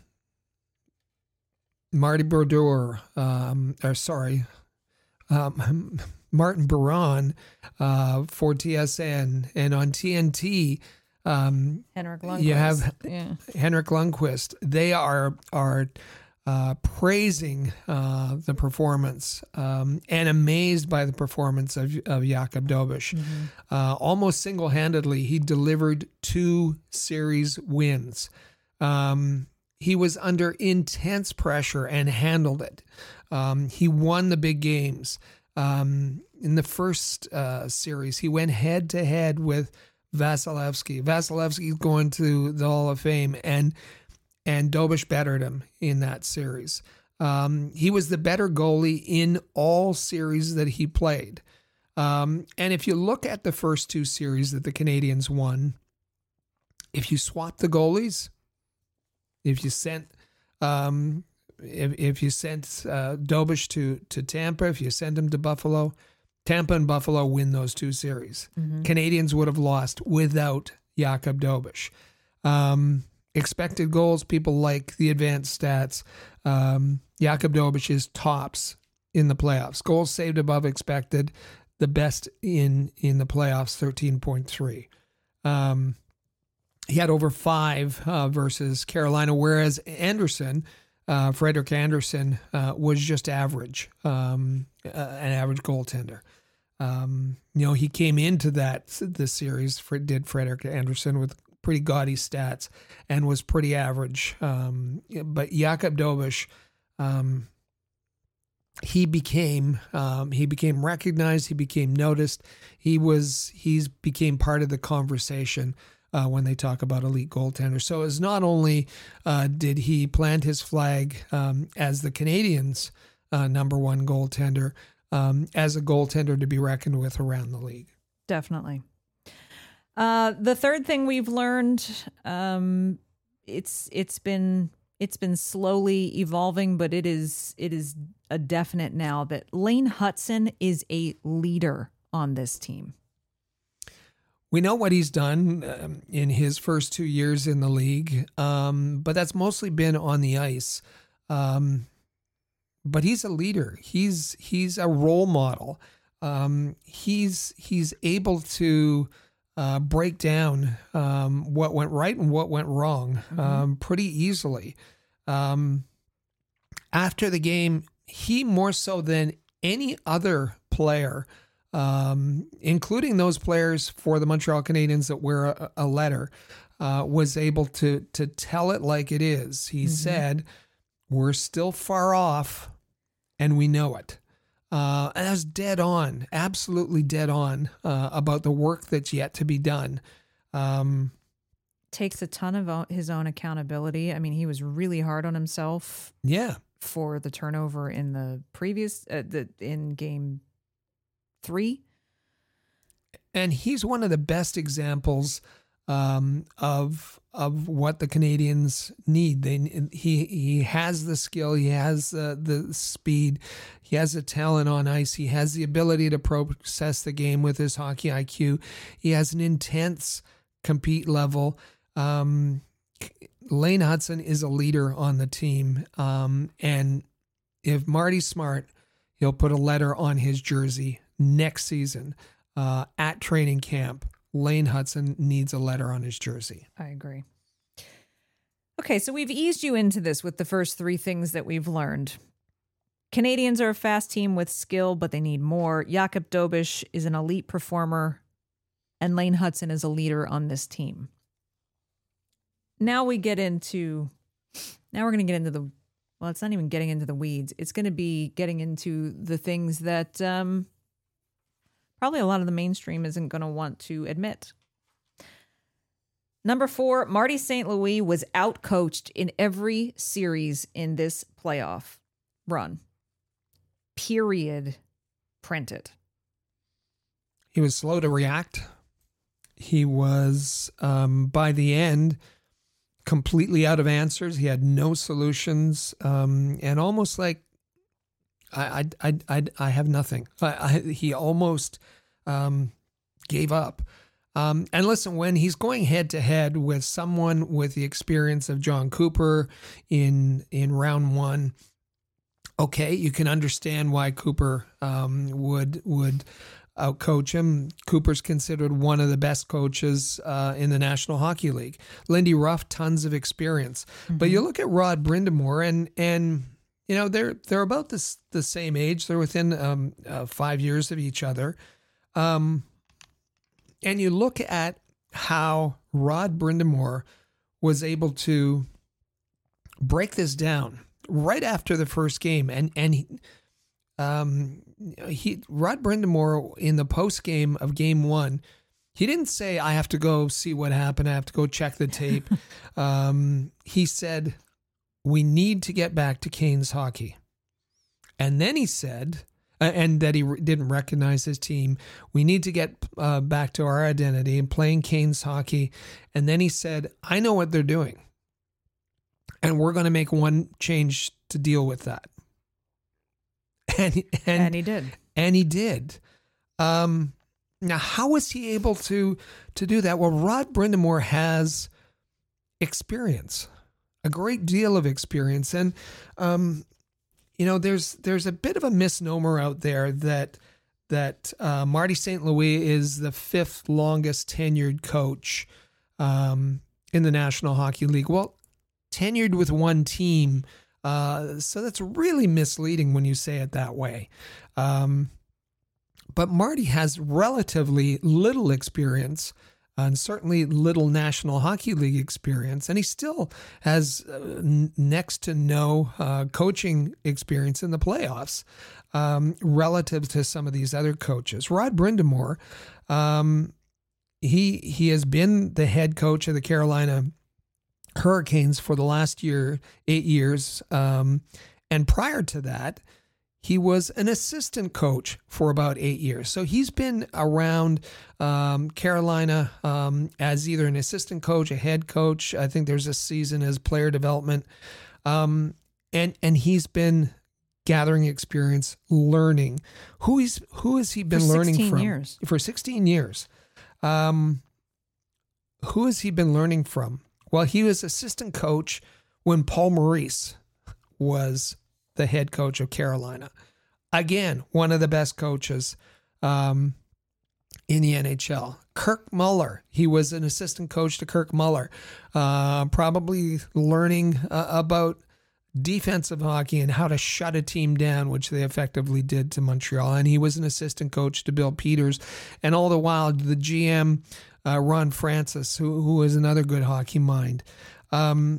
Marty Brodeur, um, or sorry, um, Martin Biron uh, for T S N, and on T N T, um, Henrik Lundqvist. you have yeah. Henrik Lundqvist. They are are uh, praising uh, the performance um, and amazed by the performance of, of Jakub Dobeš. Mm-hmm. Uh, almost single-handedly, he delivered two series wins. Um, he was under intense pressure and handled it. Um, he won the big games. Um, in the first uh, series, he went head-to-head with Vasilevsky. Vasilevsky's going to the Hall of Fame, and and Dobeš bettered him in that series. Um, he was the better goalie in all series that he played. Um, and if you look at the first two series that the Canadians won, if you swap the goalies, if you sent um, if if you sent uh, Dobeš to to Tampa, if you send him to Buffalo, Tampa and Buffalo win those two series. Mm-hmm. Canadians would have lost without Jakub Dobeš. Um, expected goals, people like the advanced stats. Um, Jakub Dobeš is tops in the playoffs. Goals saved above expected, the best in in the playoffs, thirteen point three. Um, he had over five uh, versus Carolina, whereas Anderson, uh, Frederik Andersen, uh, was just average, um, uh, an average goaltender. Um, you know, he came into that the series, did Frederik Andersen, with pretty gaudy stats and was pretty average. Um, but Jakub Dobeš, um, he became um, he became recognized. He became noticed. He was he's became part of the conversation uh, when they talk about elite goaltenders. So it's not only uh, did he plant his flag um, as the Canadians' uh, number one goaltender, um, as a goaltender to be reckoned with around the league. Definitely. Uh, the third thing we've learned, um, it's it's been it's been slowly evolving, but it is it is a definite now that Lane Hutson is a leader on this team. We know what he's done um, in his first two years in the league, um, but that's mostly been on the ice. Um, but he's a leader. He's he's a role model. Um, he's he's able to Uh, break down um, what went right and what went wrong um, mm-hmm. pretty easily. Um, after the game, he more so than any other player, um, including those players for the Montreal Canadiens that wear a, a letter, uh, was able to to tell it like it is. He mm-hmm. said, "We're still far off, and we know it." Uh, and that's dead on, absolutely dead on uh, about the work that's yet to be done. Um, Takes a ton of o- his own accountability. I mean, he was really hard on himself. Yeah, for the turnover in the previous, uh, the in game three. And he's one of the best examples um, of of what the Canadians need. They he he has the skill, he has uh, the speed, he has the talent on ice, he has the ability to process the game with his hockey I Q. He has an intense compete level. Um, Lane Hutson is a leader on the team, um, and if Marty's smart, he'll put a letter on his jersey next season uh, at training camp. Lane Hutson needs a letter on his jersey. I agree. Okay, so we've eased you into this with the first three things that we've learned. Canadians are a fast team with skill, but they need more. Jakub Dobeš is an elite performer, and Lane Hutson is a leader on this team. Now we get into, now we're going to get into the, well, it's not even getting into the weeds. It's going to be getting into the things that um, probably a lot of the mainstream isn't going to want to admit. Number four, Marty Saint Louis was outcoached in every series in this playoff run. Period. Printed. He was slow to react. He was, um, by the end, completely out of answers. He had no solutions, um, and almost like I, I, I, I, I have nothing. I, I, he almost um, gave up. Um, and listen, when he's going head to head with someone with the experience of John Cooper in in round one, okay, you can understand why Cooper um, would would outcoach him. Cooper's considered one of the best coaches uh, in the National Hockey League. Lindy Ruff, tons of experience. Mm-hmm. But you look at Rod Brind'Amour, and and you know they're they're about this the same age. They're within um, uh, five years of each other. Um, And you look at how Rod Brind'Amour was able to break this down right after the first game, and and he, um, he Rod Brind'Amour in the post game of Game One, he didn't say, "I have to go see what happened. I have to go check the tape." um, he said, "We need to get back to Canes hockey," and then he said. Uh, and that he re- didn't recognize his team. We need to get uh, back to our identity and playing Canes hockey. And then he said, I know what they're doing. And we're going to make one change to deal with that. And, and, and he did. And he did. Um, now, how was he able to, to do that? Well, Rod Brind'Amour has experience, a great deal of experience. And, um, You know, there's there's a bit of a misnomer out there that that uh, Marty Saint Louis is the fifth longest tenured coach um, in the National Hockey League. Well, tenured with one team, uh, so that's really misleading when you say it that way. Um, but Marty has relatively little experience, and certainly little National Hockey League experience, and he still has uh, n- next to no uh, coaching experience in the playoffs um, relative to some of these other coaches. Rod Brind'Amour, um, he he has been the head coach of the Carolina Hurricanes for the last year, eight years, um, and prior to that, he was an assistant coach for about eight years. So he's been around um, Carolina um, as either an assistant coach, a head coach. I think there's a season as player development. Um, and and he's been gathering experience, learning. Who he's who has he been for learning sixteen from? Years. For sixteen years. Um, who has he been learning from? Well, he was assistant coach when Paul Maurice was the head coach of Carolina. Again, one of the best coaches um, in the N H L. Kirk Muller, he was an assistant coach to Kirk Muller, uh, probably learning uh, about defensive hockey and how to shut a team down, which they effectively did to Montreal. And he was an assistant coach to Bill Peters. And all the while, the G M, uh, Ron Francis, who who is another good hockey mind, um,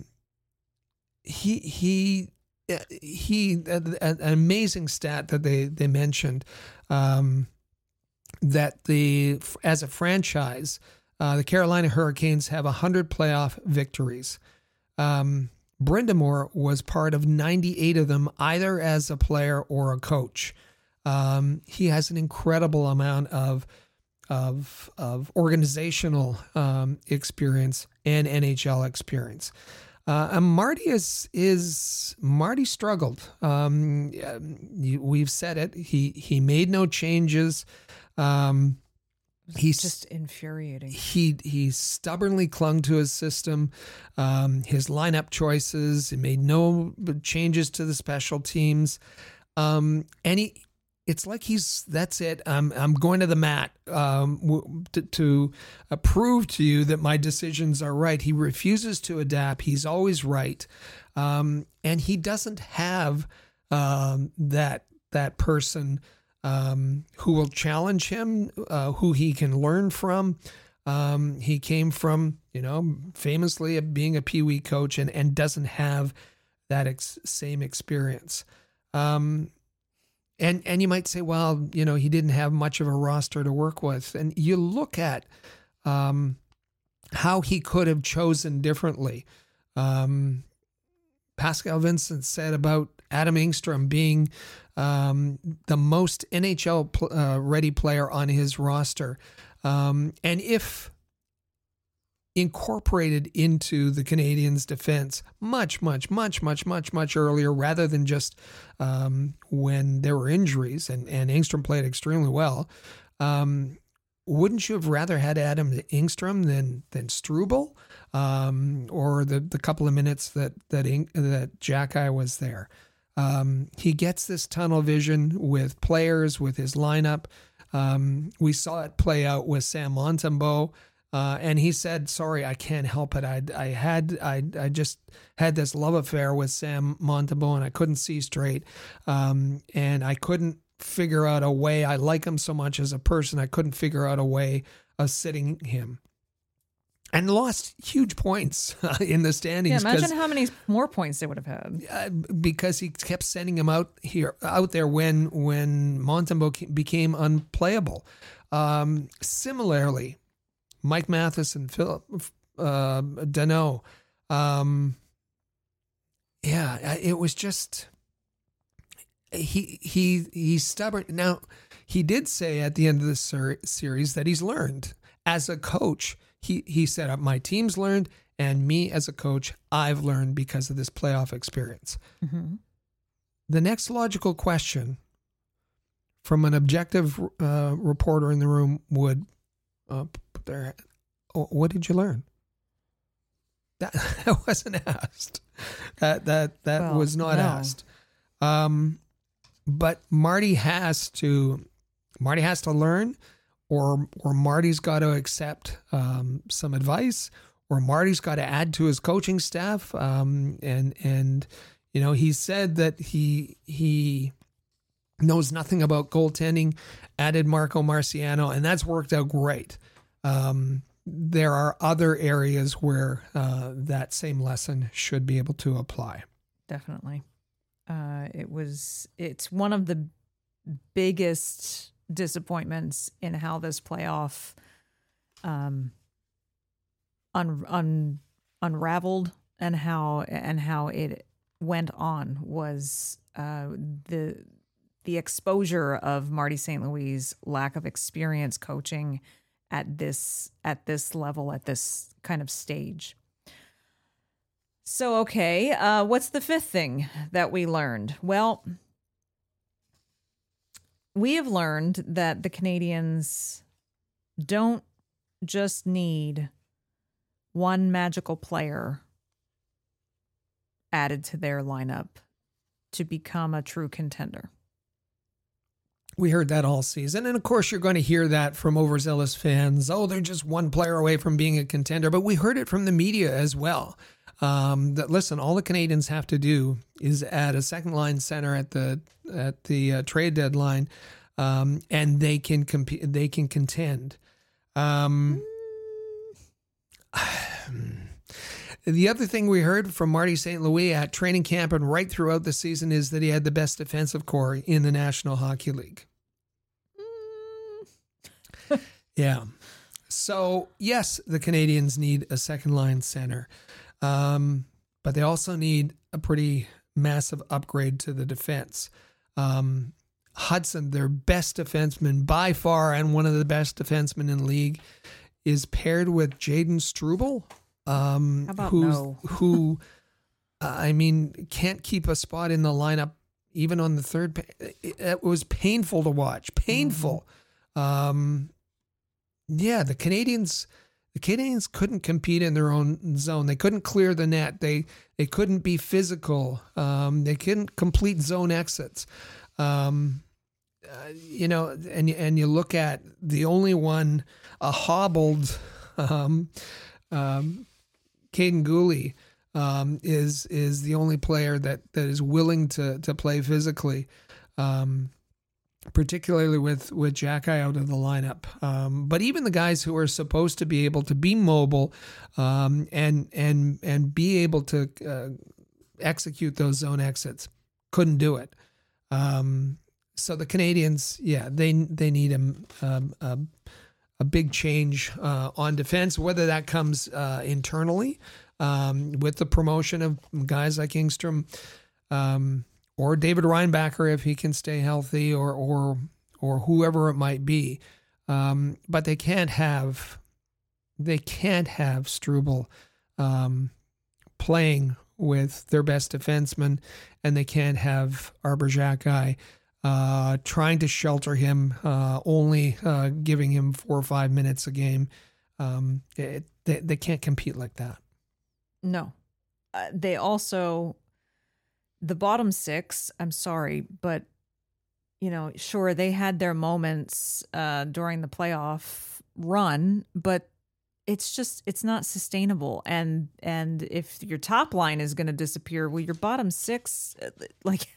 he he... He an amazing stat that they they mentioned um, that the as a franchise, uh, the Carolina Hurricanes have one hundred playoff victories. Um, Brind'Amour was part of ninety-eight of them, either as a player or a coach. Um, he has an incredible amount of of of organizational um, experience and N H L experience. Uh, and Marty is is Marty struggled. Um, you, we've said it. He he made no changes. Um, he's just infuriating. He he stubbornly clung to his system, um, his lineup choices. He made no changes to the special teams, um, and he. It's like he's, that's it. I'm I'm going to the mat um, to, to uh, prove to you that my decisions are right. He refuses to adapt. He's always right. Um, and he doesn't have um, that that person um, who will challenge him, uh, who he can learn from. Um, he came from, you know, famously being a Pee Wee coach and, and doesn't have that ex- same experience. Um And and you might say, well, you know, he didn't have much of a roster to work with. And you look at um, how he could have chosen differently. Um, Pascal Vincent said about Adam Engstrom being um, the most N H L pl- uh, ready player on his roster. Um, and if incorporated into the Canadiens' defense much, much, much, much, much, much earlier, rather than just um, when there were injuries, and, and Engstrom played extremely well. Um, wouldn't you have rather had Adam Engstrom than than Struble, um, or the the couple of minutes that that In, that Jacky was there? Um, he gets this tunnel vision with players, with his lineup. Um, we saw it play out with Sam Montembeault. Uh, and he said, sorry, I can't help it. I I had I I just had this love affair with Sam Montembeault, and I couldn't see straight. Um, and I couldn't figure out a way. I like him so much as a person. I couldn't figure out a way of sitting him. And lost huge points in the standings. Yeah, imagine how many more points they would have had. Uh, because he kept sending him out here, out there when when Montembeault became unplayable. Um, similarly, Mike Matheson, Philip uh, Danault. Um, yeah, it was just he he he's stubborn. Now, he did say at the end of the ser- series that he's learned as a coach. He he said, my team's learned, and me as a coach, I've learned because of this playoff experience. Mm-hmm. The next logical question from an objective uh, reporter in the room would. Uh, there, oh, what did you learn? That, that wasn't asked. That that that well, was not no. asked. Um, but Marty has to. Marty has to learn, or or Marty's got to accept um, some advice, or Marty's got to add to his coaching staff. Um, and and you know, he said that he he. knows nothing about goaltending, added Marco Marciano, and that's worked out great. Um, there are other areas where uh, that same lesson should be able to apply. Definitely. Uh, it was, it's one of the biggest disappointments in how this playoff um, un, un, unraveled and how, and how it went on was uh, the, the exposure of Marty Saint Louis' lack of experience coaching at this at this level, at this kind of stage. So, okay, uh, what's the fifth thing that we learned? Well, we have learned that the Canadiens don't just need one magical player added to their lineup to become a true contender. We heard that all season. And of course, you're going to hear that from overzealous fans. Oh, they're just one player away from being a contender. But we heard it from the media as well. Um, that listen, all the Canadiens have to do is add a second line center at the at the uh, trade deadline, um, and they can compete. They can contend. Um, The other thing we heard from Marty Saint Louis at training camp and right throughout the season is that he had the best defensive core in the National Hockey League. Mm. Yeah. So, yes, the Canadiens need a second line center, um, but they also need a pretty massive upgrade to the defense. Um, Hudson, their best defenseman by far and one of the best defensemen in the league, is paired with Jaden Struble. Um, How about who's, no? who, uh, I mean, can't keep a spot in the lineup even on the third. It, it was painful to watch. Painful. Mm-hmm. Um, yeah, the Canadiens, the Canadiens couldn't compete in their own zone. They couldn't clear the net. They they couldn't be physical. Um, they couldn't complete zone exits. Um, uh, you know, and and you look at the only one, a hobbled. Um, um, Caden Gooley um, is is the only player that, that is willing to to play physically, um, particularly with with Jacky out of the lineup. Um, but even the guys who are supposed to be able to be mobile um, and and and be able to uh, execute those zone exits couldn't do it. Um, so the Canadiens, yeah, they they need a, a, a big change uh, on defense, whether that comes uh, internally um, with the promotion of guys like Ingstrom um, or David Reinbacher if he can stay healthy, or or or whoever it might be. Um, but they can't have they can't have Struble um, playing with their best defenseman, and they can't have Arber Xhekaj uh, trying to shelter him, uh, only uh, giving him four or five minutes a game. Um, it, they, they can't compete like that. No. Uh, they also, the bottom six, I'm sorry, but, you know, sure, they had their moments uh, during the playoff run, but it's just, it's not sustainable. And, and if your top line is going to disappear, well, your bottom six, like,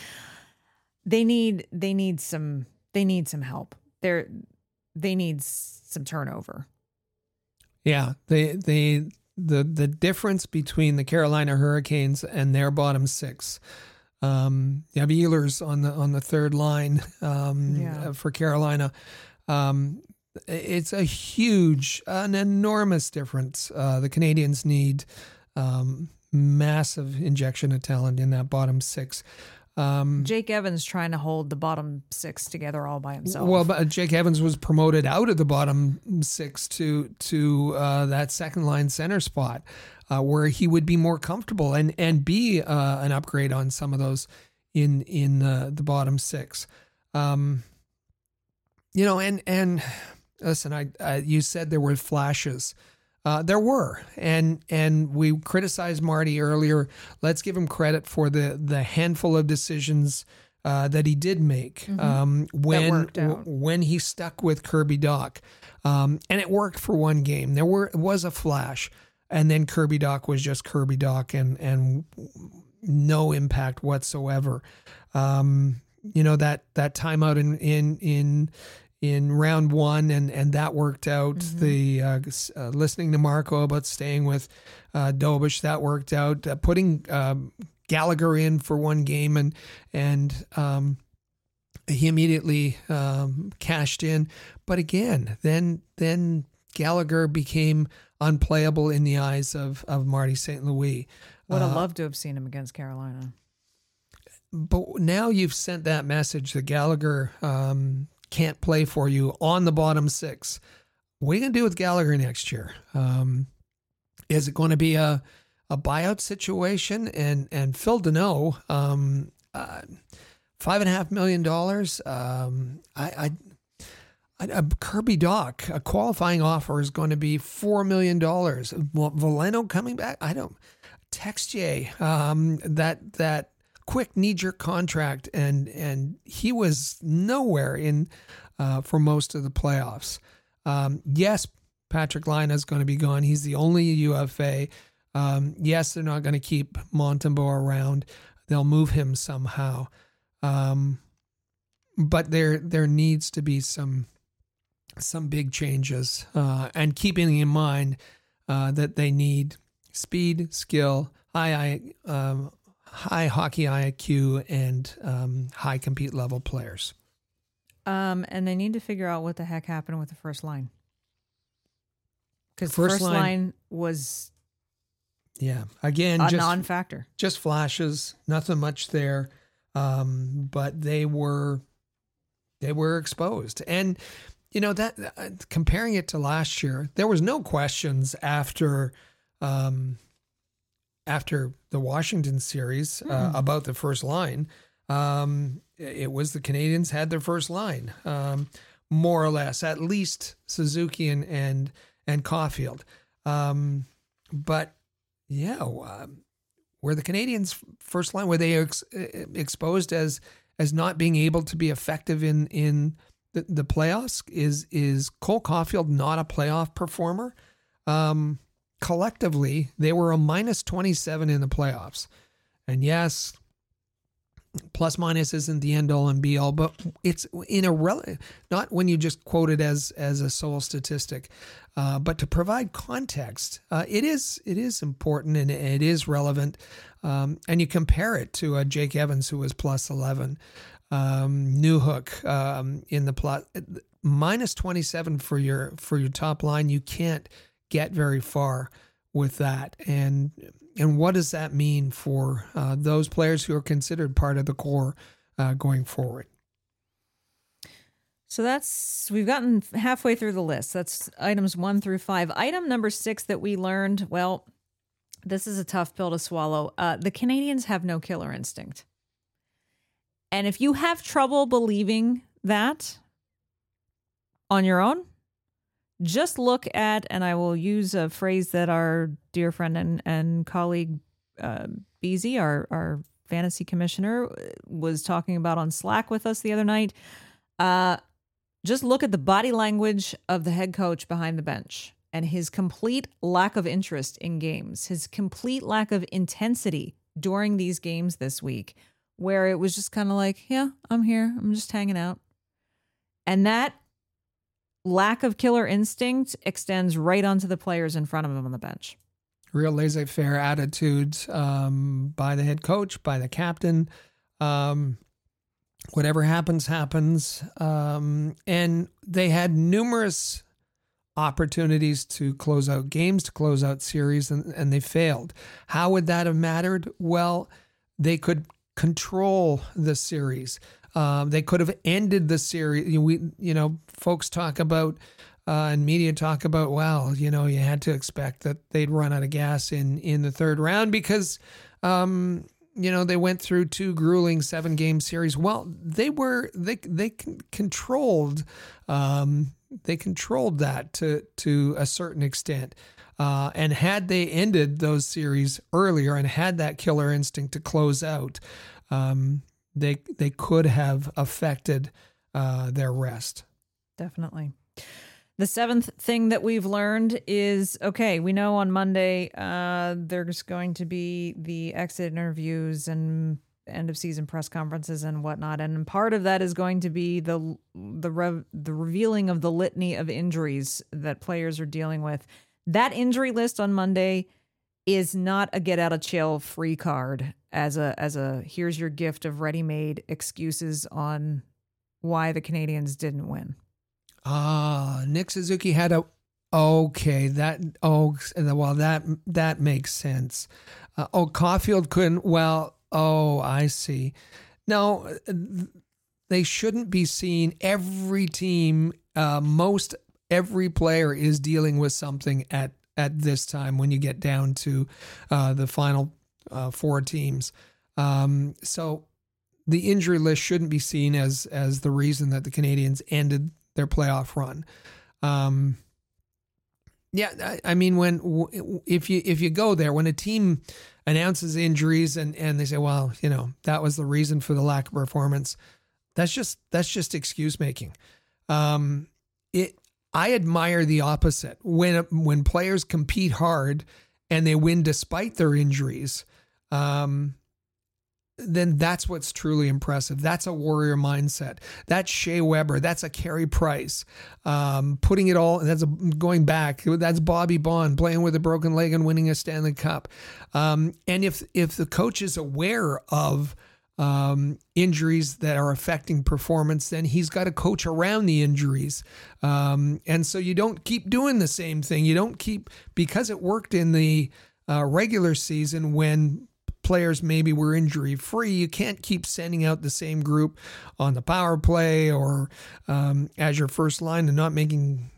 they need, they need some, they need some help. They're, they need some turnover. Yeah. They, they, the, the difference between the Carolina Hurricanes and their bottom six, um, you have Ehlers on the, on the third line, um, Yeah. for Carolina. Um, It's a huge, an enormous difference. Uh, the Canadians need um, massive injection of talent in that bottom six. Um, Jake Evans trying to hold the bottom six together all by himself. well, but Jake Evans was promoted out of the bottom six to to uh, that second line center spot, uh, where he would be more comfortable and and be uh, an upgrade on some of those in in uh, the bottom six. Um, you know, and and. Listen, I, I you said there were flashes. Uh, there were, and and we criticized Marty earlier. Let's give him credit for the the handful of decisions uh, that he did make Mm-hmm. um, when worked out. w- when he stuck with Kirby Dach, um, and it worked for one game. There were was a flash, and then Kirby Dach was just Kirby Dach, and and no impact whatsoever. Um, you know that that timeout in in in. in round one, and, and that worked out. Mm-hmm. The uh, uh, listening to Marco about staying with uh, Dobish, that worked out. Uh, putting um, Gallagher in for one game, and and um, he immediately um, cashed in. But again, then then Gallagher became unplayable in the eyes of of Marty Saint Louis. Would have uh, loved to have seen him against Carolina. But now you've sent that message that Gallagher um, can't play for you on the bottom six. What are you going to do with Gallagher next year? Um, is it going to be a, a buyout situation? And and Phil Deneau, um, uh, five and a half million dollars. Um, I, I, I, Kirby Dach, a qualifying offer is going to be four million dollars. Veleno coming back? I don't. Textier, um, that that. quick knee-jerk contract, and and he was nowhere in uh, for most of the playoffs. Um, yes, Patrick Laine is going to be gone. He's the only U F A. Um, yes, they're not going to keep Montembeault around. They'll move him somehow. Um, but there there needs to be some some big changes, uh, and keeping in mind uh, that they need speed, skill, high um, high hockey I Q, and um, high compete level players. Um, and they need to figure out what the heck happened with the first line. Because the First first line- line was Yeah, again, a just non-factor. just flashes, nothing much there, um, but they were they were exposed, and you know that uh, comparing it to last year, there was no questions after. Um, After the Washington series uh, about the first line, um, it was the Canadians had their first line, um, more or less, at least Suzuki and and, and Caulfield. Um, but yeah, uh, were the Canadians' first line, were they ex- exposed as as not being able to be effective in in the, the playoffs? Is is Cole Caulfield not a playoff performer? Um, Collectively, they were a minus twenty-seven in the playoffs. And yes, plus minus isn't the end all and be all, but it's in a rel- not when you just quote it as as a sole statistic, uh, but to provide context. Uh, it is it is important, and it is relevant. Um, and you compare it to a Jake Evans who was plus eleven. um, Newhook um, in the plot. Minus twenty-seven for your for your top line. You can't get very far with that. And and what does that mean for uh, those players who are considered part of the core uh, going forward? So that's, we've gotten halfway through the list. That's items one through five. Item number six that we learned, well, this is a tough pill to swallow. Uh, the Canadians have no killer instinct. And if you have trouble believing that on your own, just look at, and I will use a phrase that our dear friend and, and colleague uh, Beasy, our, our fantasy commissioner, was talking about on Slack with us the other night. Uh, just look at the body language of the head coach behind the bench and his complete lack of interest in games, his complete lack of intensity during these games this week, where it was just kind of like, yeah, I'm here. I'm just hanging out. And that lack of killer instinct extends right onto the players in front of him on the bench. Real laissez-faire attitude um, by the head coach, by the captain. Um, whatever happens, happens. Um, and they had numerous opportunities to close out games, to close out series, and, and they failed. How would that have mattered? Well, they could control the series. Um, they could have ended the series. We, you know, folks talk about uh, and media talk about, well, you know, you had to expect that they'd run out of gas in in the third round because, um, you know, they went through two grueling seven game series. Well, they were they they controlled um, they controlled that to to a certain extent. Uh, and had they ended those series earlier and had that killer instinct to close out, um, they they could have affected uh, their rest. Definitely. The seventh thing that we've learned is, okay, we know on Monday uh, there's going to be the exit interviews and end of season press conferences and whatnot, and part of that is going to be the the rev, the revealing of the litany of injuries that players are dealing with. That injury list on Monday is not a get out of jail free card as a as a here's your gift of ready-made excuses on why the Canadians didn't win. Ah, Nick Suzuki had a okay that oh well that that makes sense. Uh, oh, Caulfield couldn't. Well, oh, I see. No, they shouldn't be seen. Every team, uh, most. Every player is dealing with something at, at this time when you get down to uh, the final uh, four teams. Um, so the injury list shouldn't be seen as as the reason that the Canadians ended their playoff run. Um, yeah, I, I mean, when if you if you go there, when a team announces injuries and, and they say, well, you know, that was the reason for the lack of performance, that's just that's just excuse making. Um, it. I admire the opposite. When when players compete hard and they win despite their injuries, um, then that's what's truly impressive. That's a warrior mindset. That's Shea Weber. That's a Carey Price. Um, putting it all, that's a, going back, that's Bobby Bond playing with a broken leg and winning a Stanley Cup. Um, and if if the coach is aware of Um, injuries that are affecting performance, then he's got to coach around the injuries. Um, and so you don't keep doing the same thing. You don't keep, because it worked in the uh, regular season when players maybe were injury free, you can't keep sending out the same group on the power play or um, as your first line and not making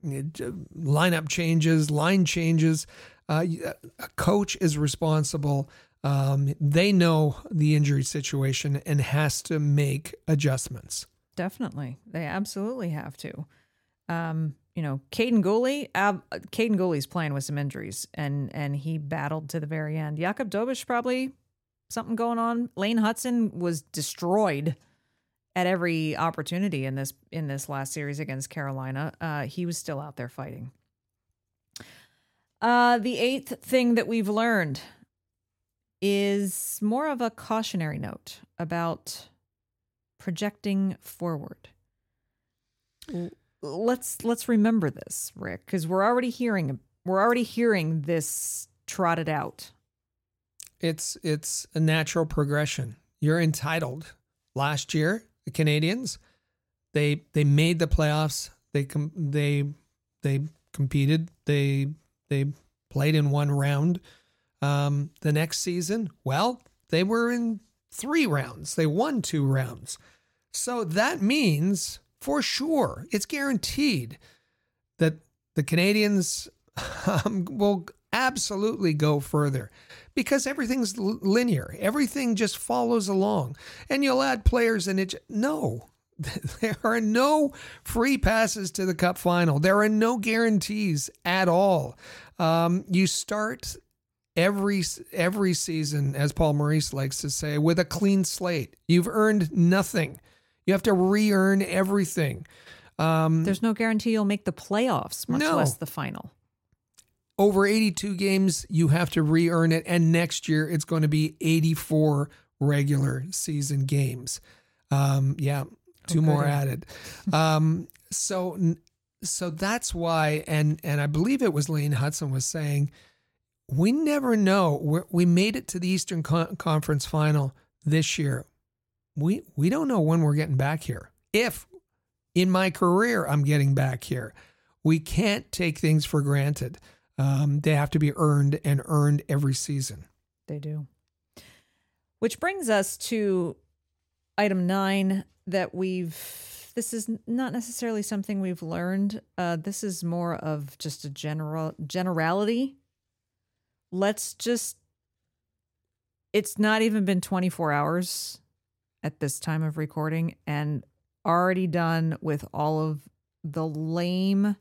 lineup changes, line changes. Uh, a coach is responsible. Um, they know the injury situation and has to make adjustments. Definitely. They absolutely have to. Um, you know, Caden Gooley, uh, Caden Gooley's playing with some injuries and, and he battled to the very end. Jakub Dobish, probably something going on. Lane Hudson was destroyed at every opportunity in this, in this last series against Carolina. Uh, he was still out there fighting. Uh, the eighth thing that we've learned is more of a cautionary note about projecting forward. Let's let's remember this, Rick, because we're already hearing we're already hearing this trotted out. It's it's a natural progression. You're entitled last year, the Canadiens, they they made the playoffs. They com- they they competed. They they played in one round. Um, the next season, well, they were in three rounds. They won two rounds. So that means for sure, it's guaranteed that the Canadiens um, will absolutely go further because everything's l- linear. Everything just follows along. And you'll add players and it. J- no, there are no free passes to the Cup final. There are no guarantees at all. Um, you start every every season, as Paul Maurice likes to say, with a clean slate. You've earned nothing. You have to re-earn everything. Um, There's no guarantee you'll make the playoffs, much no. less the final. Over eighty-two games, you have to re-earn it. And next year, it's going to be eighty-four regular season games. Um, yeah, two Okay. more added. Um, so so that's why, and and I believe it was Lane Hudson was saying, we never know. We're, we made it to the Eastern Con- Conference Final this year. We we don't know when we're getting back here. If in my career I'm getting back here, we can't take things for granted. Um, they have to be earned and earned every season. They do. Which brings us to item nine that we've, this is not necessarily something we've learned. Uh, this is more of just a general generality. Let's just, it's not even been twenty-four hours at this time of recording and already done with all of the lame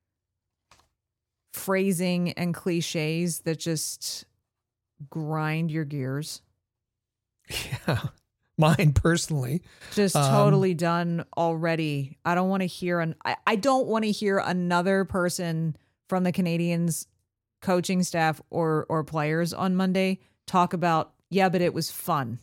phrasing and cliches that just grind your gears. Yeah, mine personally. Just Um, totally done already. I don't want to hear an I, I don't want to hear another person from the Canadiens coaching staff or or players on Monday talk about, yeah, but it was fun.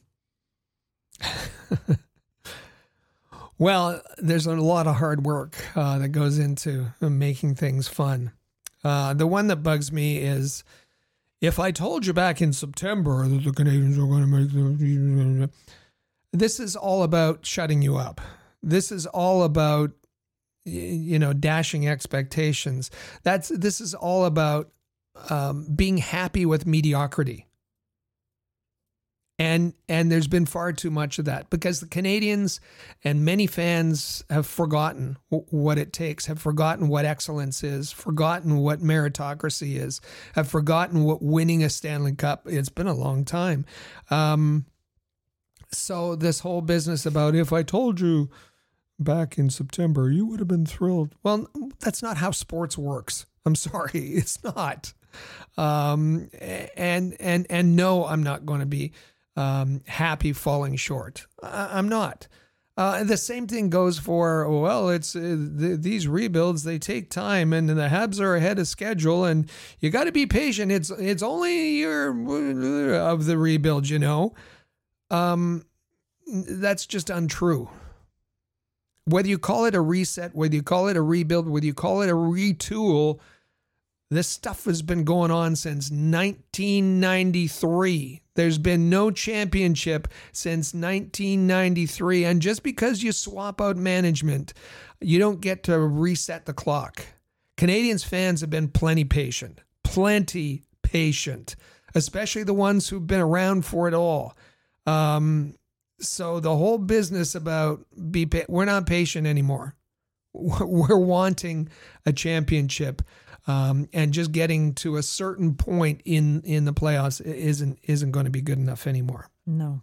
Well, there's a lot of hard work uh, that goes into making things fun. Uh, the one that bugs me is, if I told you back in September that the Canadiens were going to make the... This is all about shutting you up. This is all about, you know, dashing expectations. That's This is all about um, being happy with mediocrity. And and there's been far too much of that because the Canadiens and many fans have forgotten w- what it takes, have forgotten what excellence is, forgotten what meritocracy is, have forgotten what winning a Stanley Cup. It's been a long time. Um, so this whole business about, if I told you back in September, you would have been thrilled. Well, that's not how sports works. I'm sorry, it's not. Um, and and and no, I'm not going to be Um, happy falling short. I, I'm not. Uh, the same thing goes for, well, it's uh, th- these rebuilds, they take time and the Habs are ahead of schedule and you got to be patient. It's it's only a year of the rebuild, you know. Um, that's just untrue. Whether you call it a reset, whether you call it a rebuild, whether you call it a retool, this stuff has been going on since nineteen ninety-three. There's been no championship since nineteen ninety-three. And just because you swap out management, you don't get to reset the clock. Canadiens fans have been plenty patient, plenty patient, especially the ones who've been around for it all. Um, so the whole business about be pa- we're not patient anymore. We're wanting a championship. Um, and just getting to a certain point in, in the playoffs isn't isn't going to be good enough anymore. No.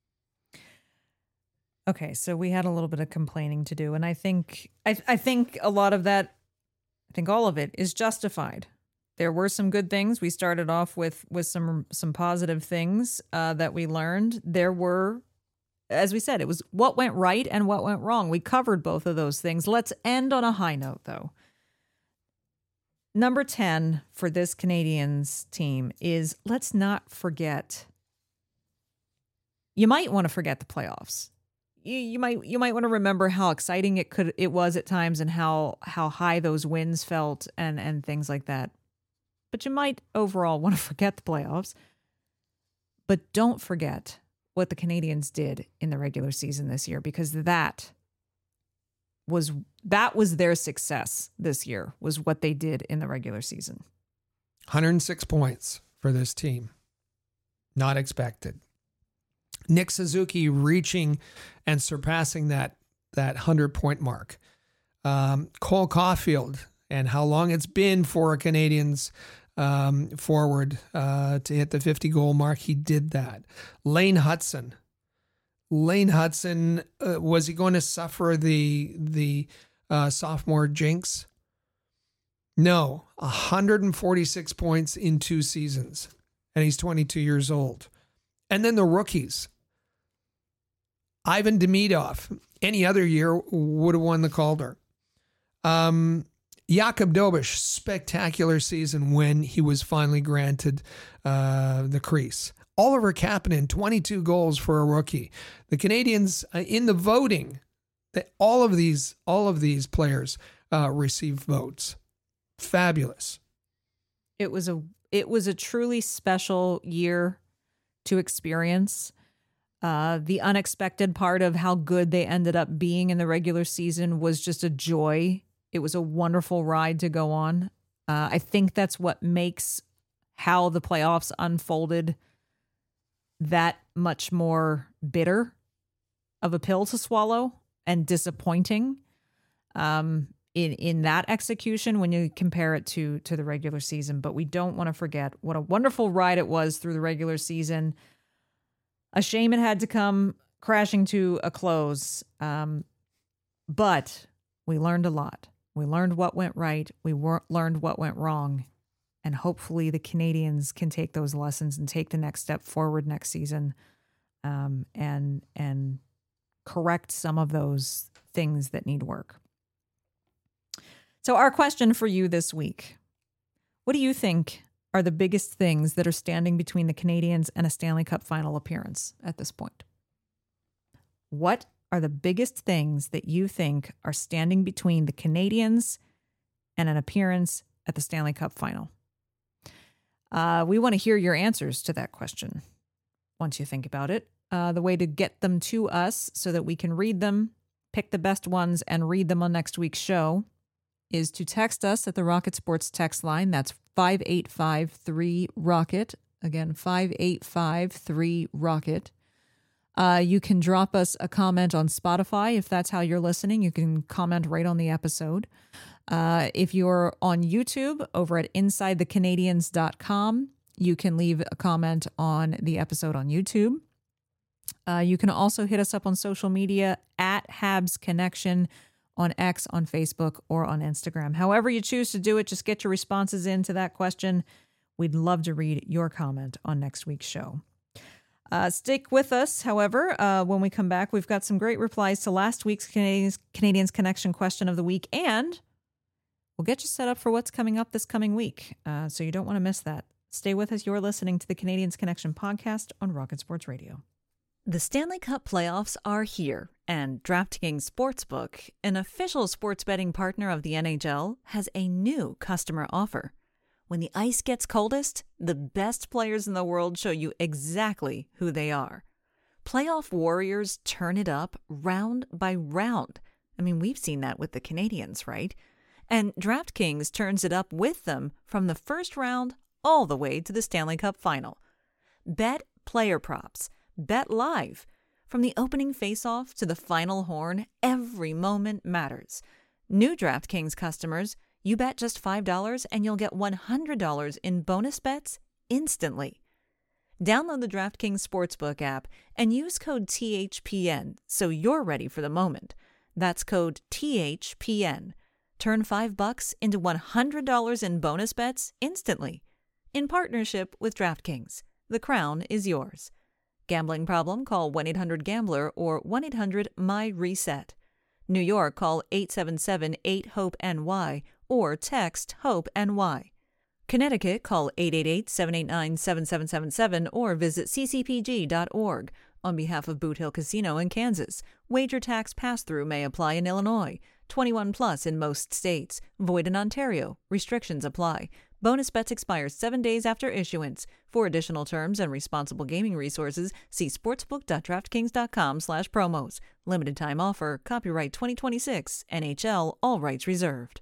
Okay, so we had a little bit of complaining to do, and I think I, I think a lot of that, I think all of it is justified. There were some good things. We started off with with some some positive things uh, that we learned. There were, as we said, it was what went right and what went wrong. We covered both of those things. Let's end on a high note, though. Number ten for this Canadiens team is, let's not forget. You might want to forget the playoffs. You, you might you might want to remember how exciting it could it was at times and how how high those wins felt and and things like that. But you might overall want to forget the playoffs. But don't forget what the Canadiens did in the regular season this year, because that was that was their success this year, was what they did in the regular season. one hundred six points for this team. Not expected. Nick Suzuki reaching and surpassing that that hundred-point mark. Um, Cole Caulfield, and how long it's been for a Canadiens um, forward uh, to hit the fifty-goal mark. He did that. Lane Hutson. Lane Hutson, uh, was he going to suffer the the uh, sophomore jinx? No. one hundred forty-six points in two seasons, and he's twenty-two years old. And then the rookies. Ivan Demidov, any other year, would have won the Calder. Um, Jakub Dobeš, spectacular season when he was finally granted uh, the crease. Oliver Kapanen, twenty-two goals for a rookie. The Canadiens uh, in the voting, that all of these, all of these players uh, received votes. Fabulous. It was a it was a truly special year to experience. Uh, the unexpected part of how good they ended up being in the regular season was just a joy. It was a wonderful ride to go on. Uh, I think that's what makes how the playoffs unfolded that much more bitter of a pill to swallow and disappointing um, in in that execution when you compare it to to the regular season. But we don't want to forget what a wonderful ride it was through the regular season. A shame it had to come crashing to a close, um, but we learned a lot. We learned what went right. We wor- learned what went wrong. And hopefully the Canadiens can take those lessons and take the next step forward next season um, and and correct some of those things that need work. So our question for you this week, what do you think are the biggest things that are standing between the Canadiens and a Stanley Cup final appearance at this point? What are the biggest things that you think are standing between the Canadiens and an appearance at the Stanley Cup final? Uh, we want to hear your answers to that question once you think about it. Uh, the way to get them to us so that we can read them, pick the best ones, and read them on next week's show is to text us at the Rocket Sports text line. That's five eight five three ROCKET. Again, five eight five three ROCKET. Uh, you can drop us a comment on Spotify if that's how you're listening. You can comment right on the episode. Uh, if you're on YouTube over at inside the canadiens dot com, you can leave a comment on the episode on YouTube. Uh, you can also hit us up on social media at Habs Connection on X, on Facebook, or on Instagram. However you choose to do it, just get your responses into that question. We'd love to read your comment on next week's show. Uh, stick with us, however, uh, when we come back. We've got some great replies to last week's Canadiens, Canadiens Connection question of the week, and we'll get you set up for what's coming up this coming week, uh, so you don't want to miss that. Stay with us. You're listening to the Canadiens Connection podcast on Rocket Sports Radio. The Stanley Cup playoffs are here, and DraftKings Sportsbook, an official sports betting partner of the N H L, has a new customer offer. When the ice gets coldest, the best players in the world show you exactly who they are. Playoff warriors turn it up round by round. I mean, we've seen that with the Canadiens, right? And DraftKings turns it up with them from the first round all the way to the Stanley Cup final. Bet player props. Bet live. From the opening faceoff to the final horn, every moment matters. New DraftKings customers, you bet just five dollars and you'll get one hundred dollars in bonus bets instantly. Download the DraftKings Sportsbook app and use code T H P N so you're ready for the moment. That's code T H P N. Turn five bucks into one hundred dollars in bonus bets instantly. In partnership with DraftKings, the crown is yours. Gambling problem? Call one eight hundred gambler or one eight hundred M Y reset. New York, call eight seven seven eight hope N Y or text HOPE-N-Y. Connecticut, call eight eight eight seven eight nine seven seven seven seven or visit c c p g dot org. On behalf of Boot Hill Casino in Kansas, wager tax pass-through may apply in Illinois. twenty-one plus in most states. Void in Ontario. Restrictions apply. Bonus bets expire seven days after issuance. For additional terms and responsible gaming resources, see sportsbook.draftkings.com slash promos. Limited time offer. Copyright twenty twenty-six. N H L. All rights reserved.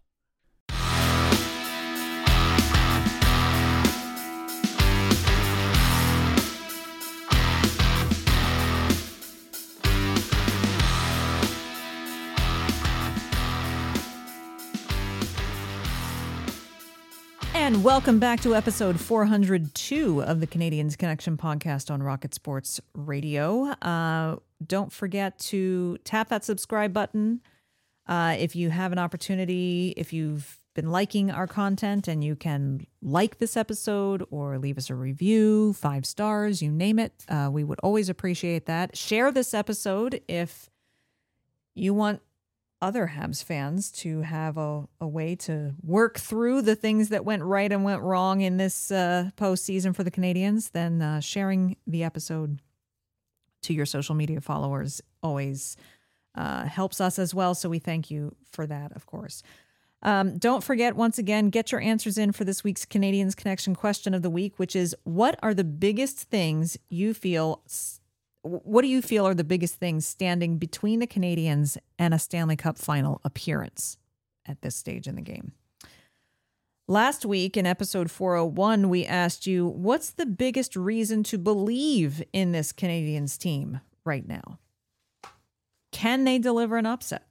And welcome back to episode four hundred two of the Canadians Connection podcast on Rocket Sports Radio. Uh, don't forget to tap that subscribe button. Uh, if you have an opportunity, if you've been liking our content and you can like this episode or leave us a review, five stars, you name it. Uh, we would always appreciate that. Share this episode if you want other Habs fans to have a, a way to work through the things that went right and went wrong in this uh, postseason for the Canadians. Then uh, sharing the episode to your social media followers always uh, helps us as well. So we thank you for that, of course. Um, don't forget, once again, get your answers in for this week's Canadians Connection question of the week, which is, what are the biggest things you feel What do you feel are the biggest things standing between the Canadians and a Stanley Cup final appearance at this stage in the game? Last week in episode four oh one, we asked you, what's the biggest reason to believe in this Canadians team right now? Can they deliver an upset?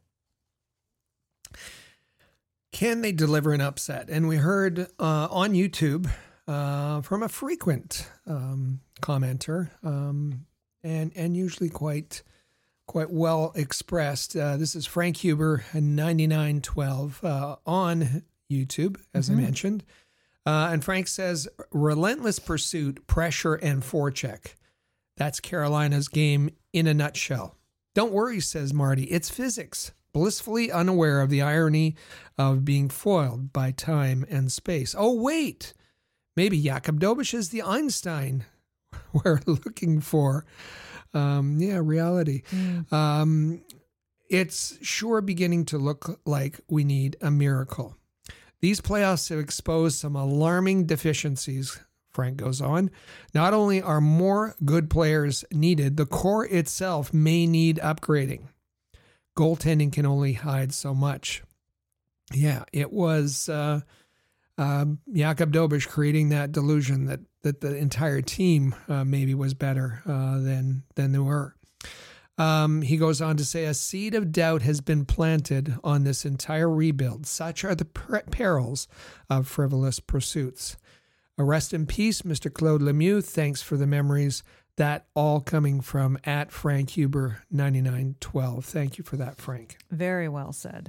Can they deliver an upset? And we heard uh, on YouTube uh, from a frequent um, commenter, um, and and usually quite quite well expressed. Uh, this is Frank Huber, ninety-nine twelve, uh, on YouTube, as mm-hmm. I mentioned. Uh, and Frank says, relentless pursuit, pressure, and forecheck. That's Carolina's game in a nutshell. Don't worry, says Marty. It's physics. Blissfully unaware of the irony of being foiled by time and space. Oh, wait. Maybe Jakub Dobeš is the Einstein we're looking for. Um, yeah, reality. Mm. Um, it's sure beginning to look like we need a miracle. These playoffs have exposed some alarming deficiencies, Frank goes on. Not only are more good players needed, the core itself may need upgrading. Goaltending can only hide so much. Yeah, it was uh, uh, Jakub Dobeš creating that delusion that that the entire team uh, maybe was better uh, than than they were. Um, he goes on to say, a seed of doubt has been planted on this entire rebuild. Such are the per- perils of frivolous pursuits. A rest in peace, Mister Claude Lemieux. Thanks for the memories. That all coming from at Frank Huber ninety-nine twelve. Thank you for that, Frank. Very well said.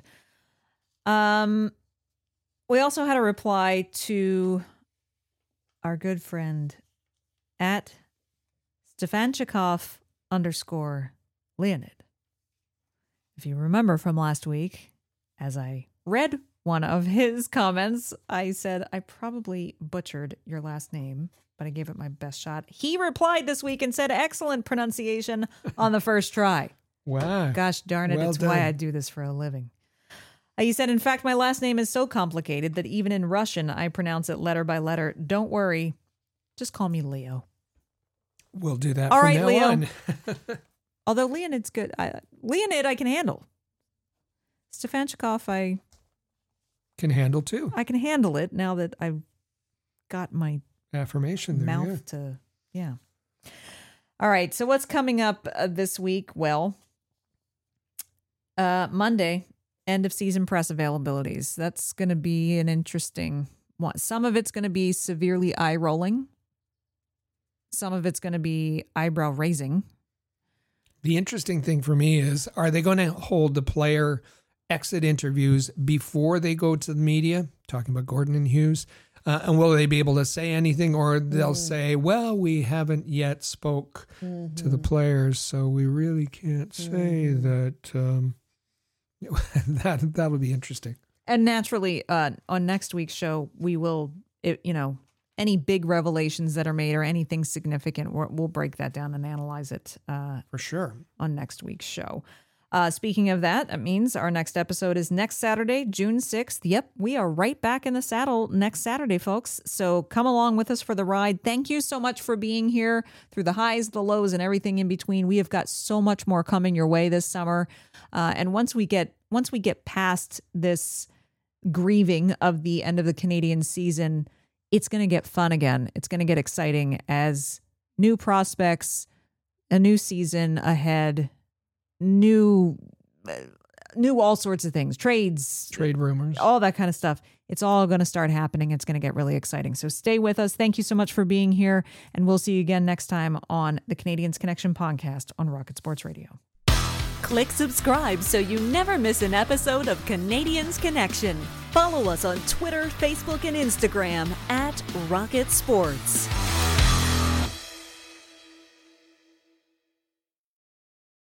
Um, we also had a reply to our good friend at Stefanchikov underscore Leonid. If you remember from last week, as I read one of his comments, I said, I probably butchered your last name, but I gave it my best shot. He replied this week and said, excellent pronunciation on the first try. Wow. Gosh darn it, well it's done. why I do this for a living. Uh, he said, in fact, my last name is so complicated that even in Russian, I pronounce it letter by letter. Don't worry. Just call me Leo. We'll do that All from right, now Leo. on. Although Leonid's good. I, Leonid, I can handle. Stefanchikov, I can handle too. I can handle it now that I've got my affirmation there, mouth yeah. to, yeah. All right. So what's coming up uh, this week? Well, uh, Monday, end of season press availabilities. That's going to be an interesting one. Some of it's going to be severely eye rolling. Some of it's going to be eyebrow raising. The interesting thing for me is, are they going to hold the player exit interviews before they go to the media? Talking about Gordon and Hughes. Uh, and will they be able to say anything, or they'll mm. say, well, we haven't yet spoke mm-hmm. to the players, so we really can't say mm. that. Um, that, that'll be interesting. And naturally, uh, on next week's show, we will, it, you know, any big revelations that are made or anything significant, we'll, we'll break that down and analyze it. Uh, For sure. On next week's show. Uh, speaking of that, that means our next episode is next Saturday, June sixth. Yep, we are right back in the saddle next Saturday, folks. So come along with us for the ride. Thank you so much for being here through the highs, the lows, and everything in between. We have got so much more coming your way this summer. Uh, and once we get once we get past this grieving of the end of the Canadian season, it's going to get fun again. It's going to get exciting as new prospects, a new season ahead, new, new all sorts of things, trades, trade rumors, all that kind of stuff. It's all going to start happening. It's going to get really exciting. So stay with us. Thank you so much for being here. And we'll see you again next time on the Canadians Connection podcast on Rocket Sports Radio. Click subscribe so you never miss an episode of Canadians Connection. Follow us on Twitter, Facebook, and Instagram at Rocket Sports.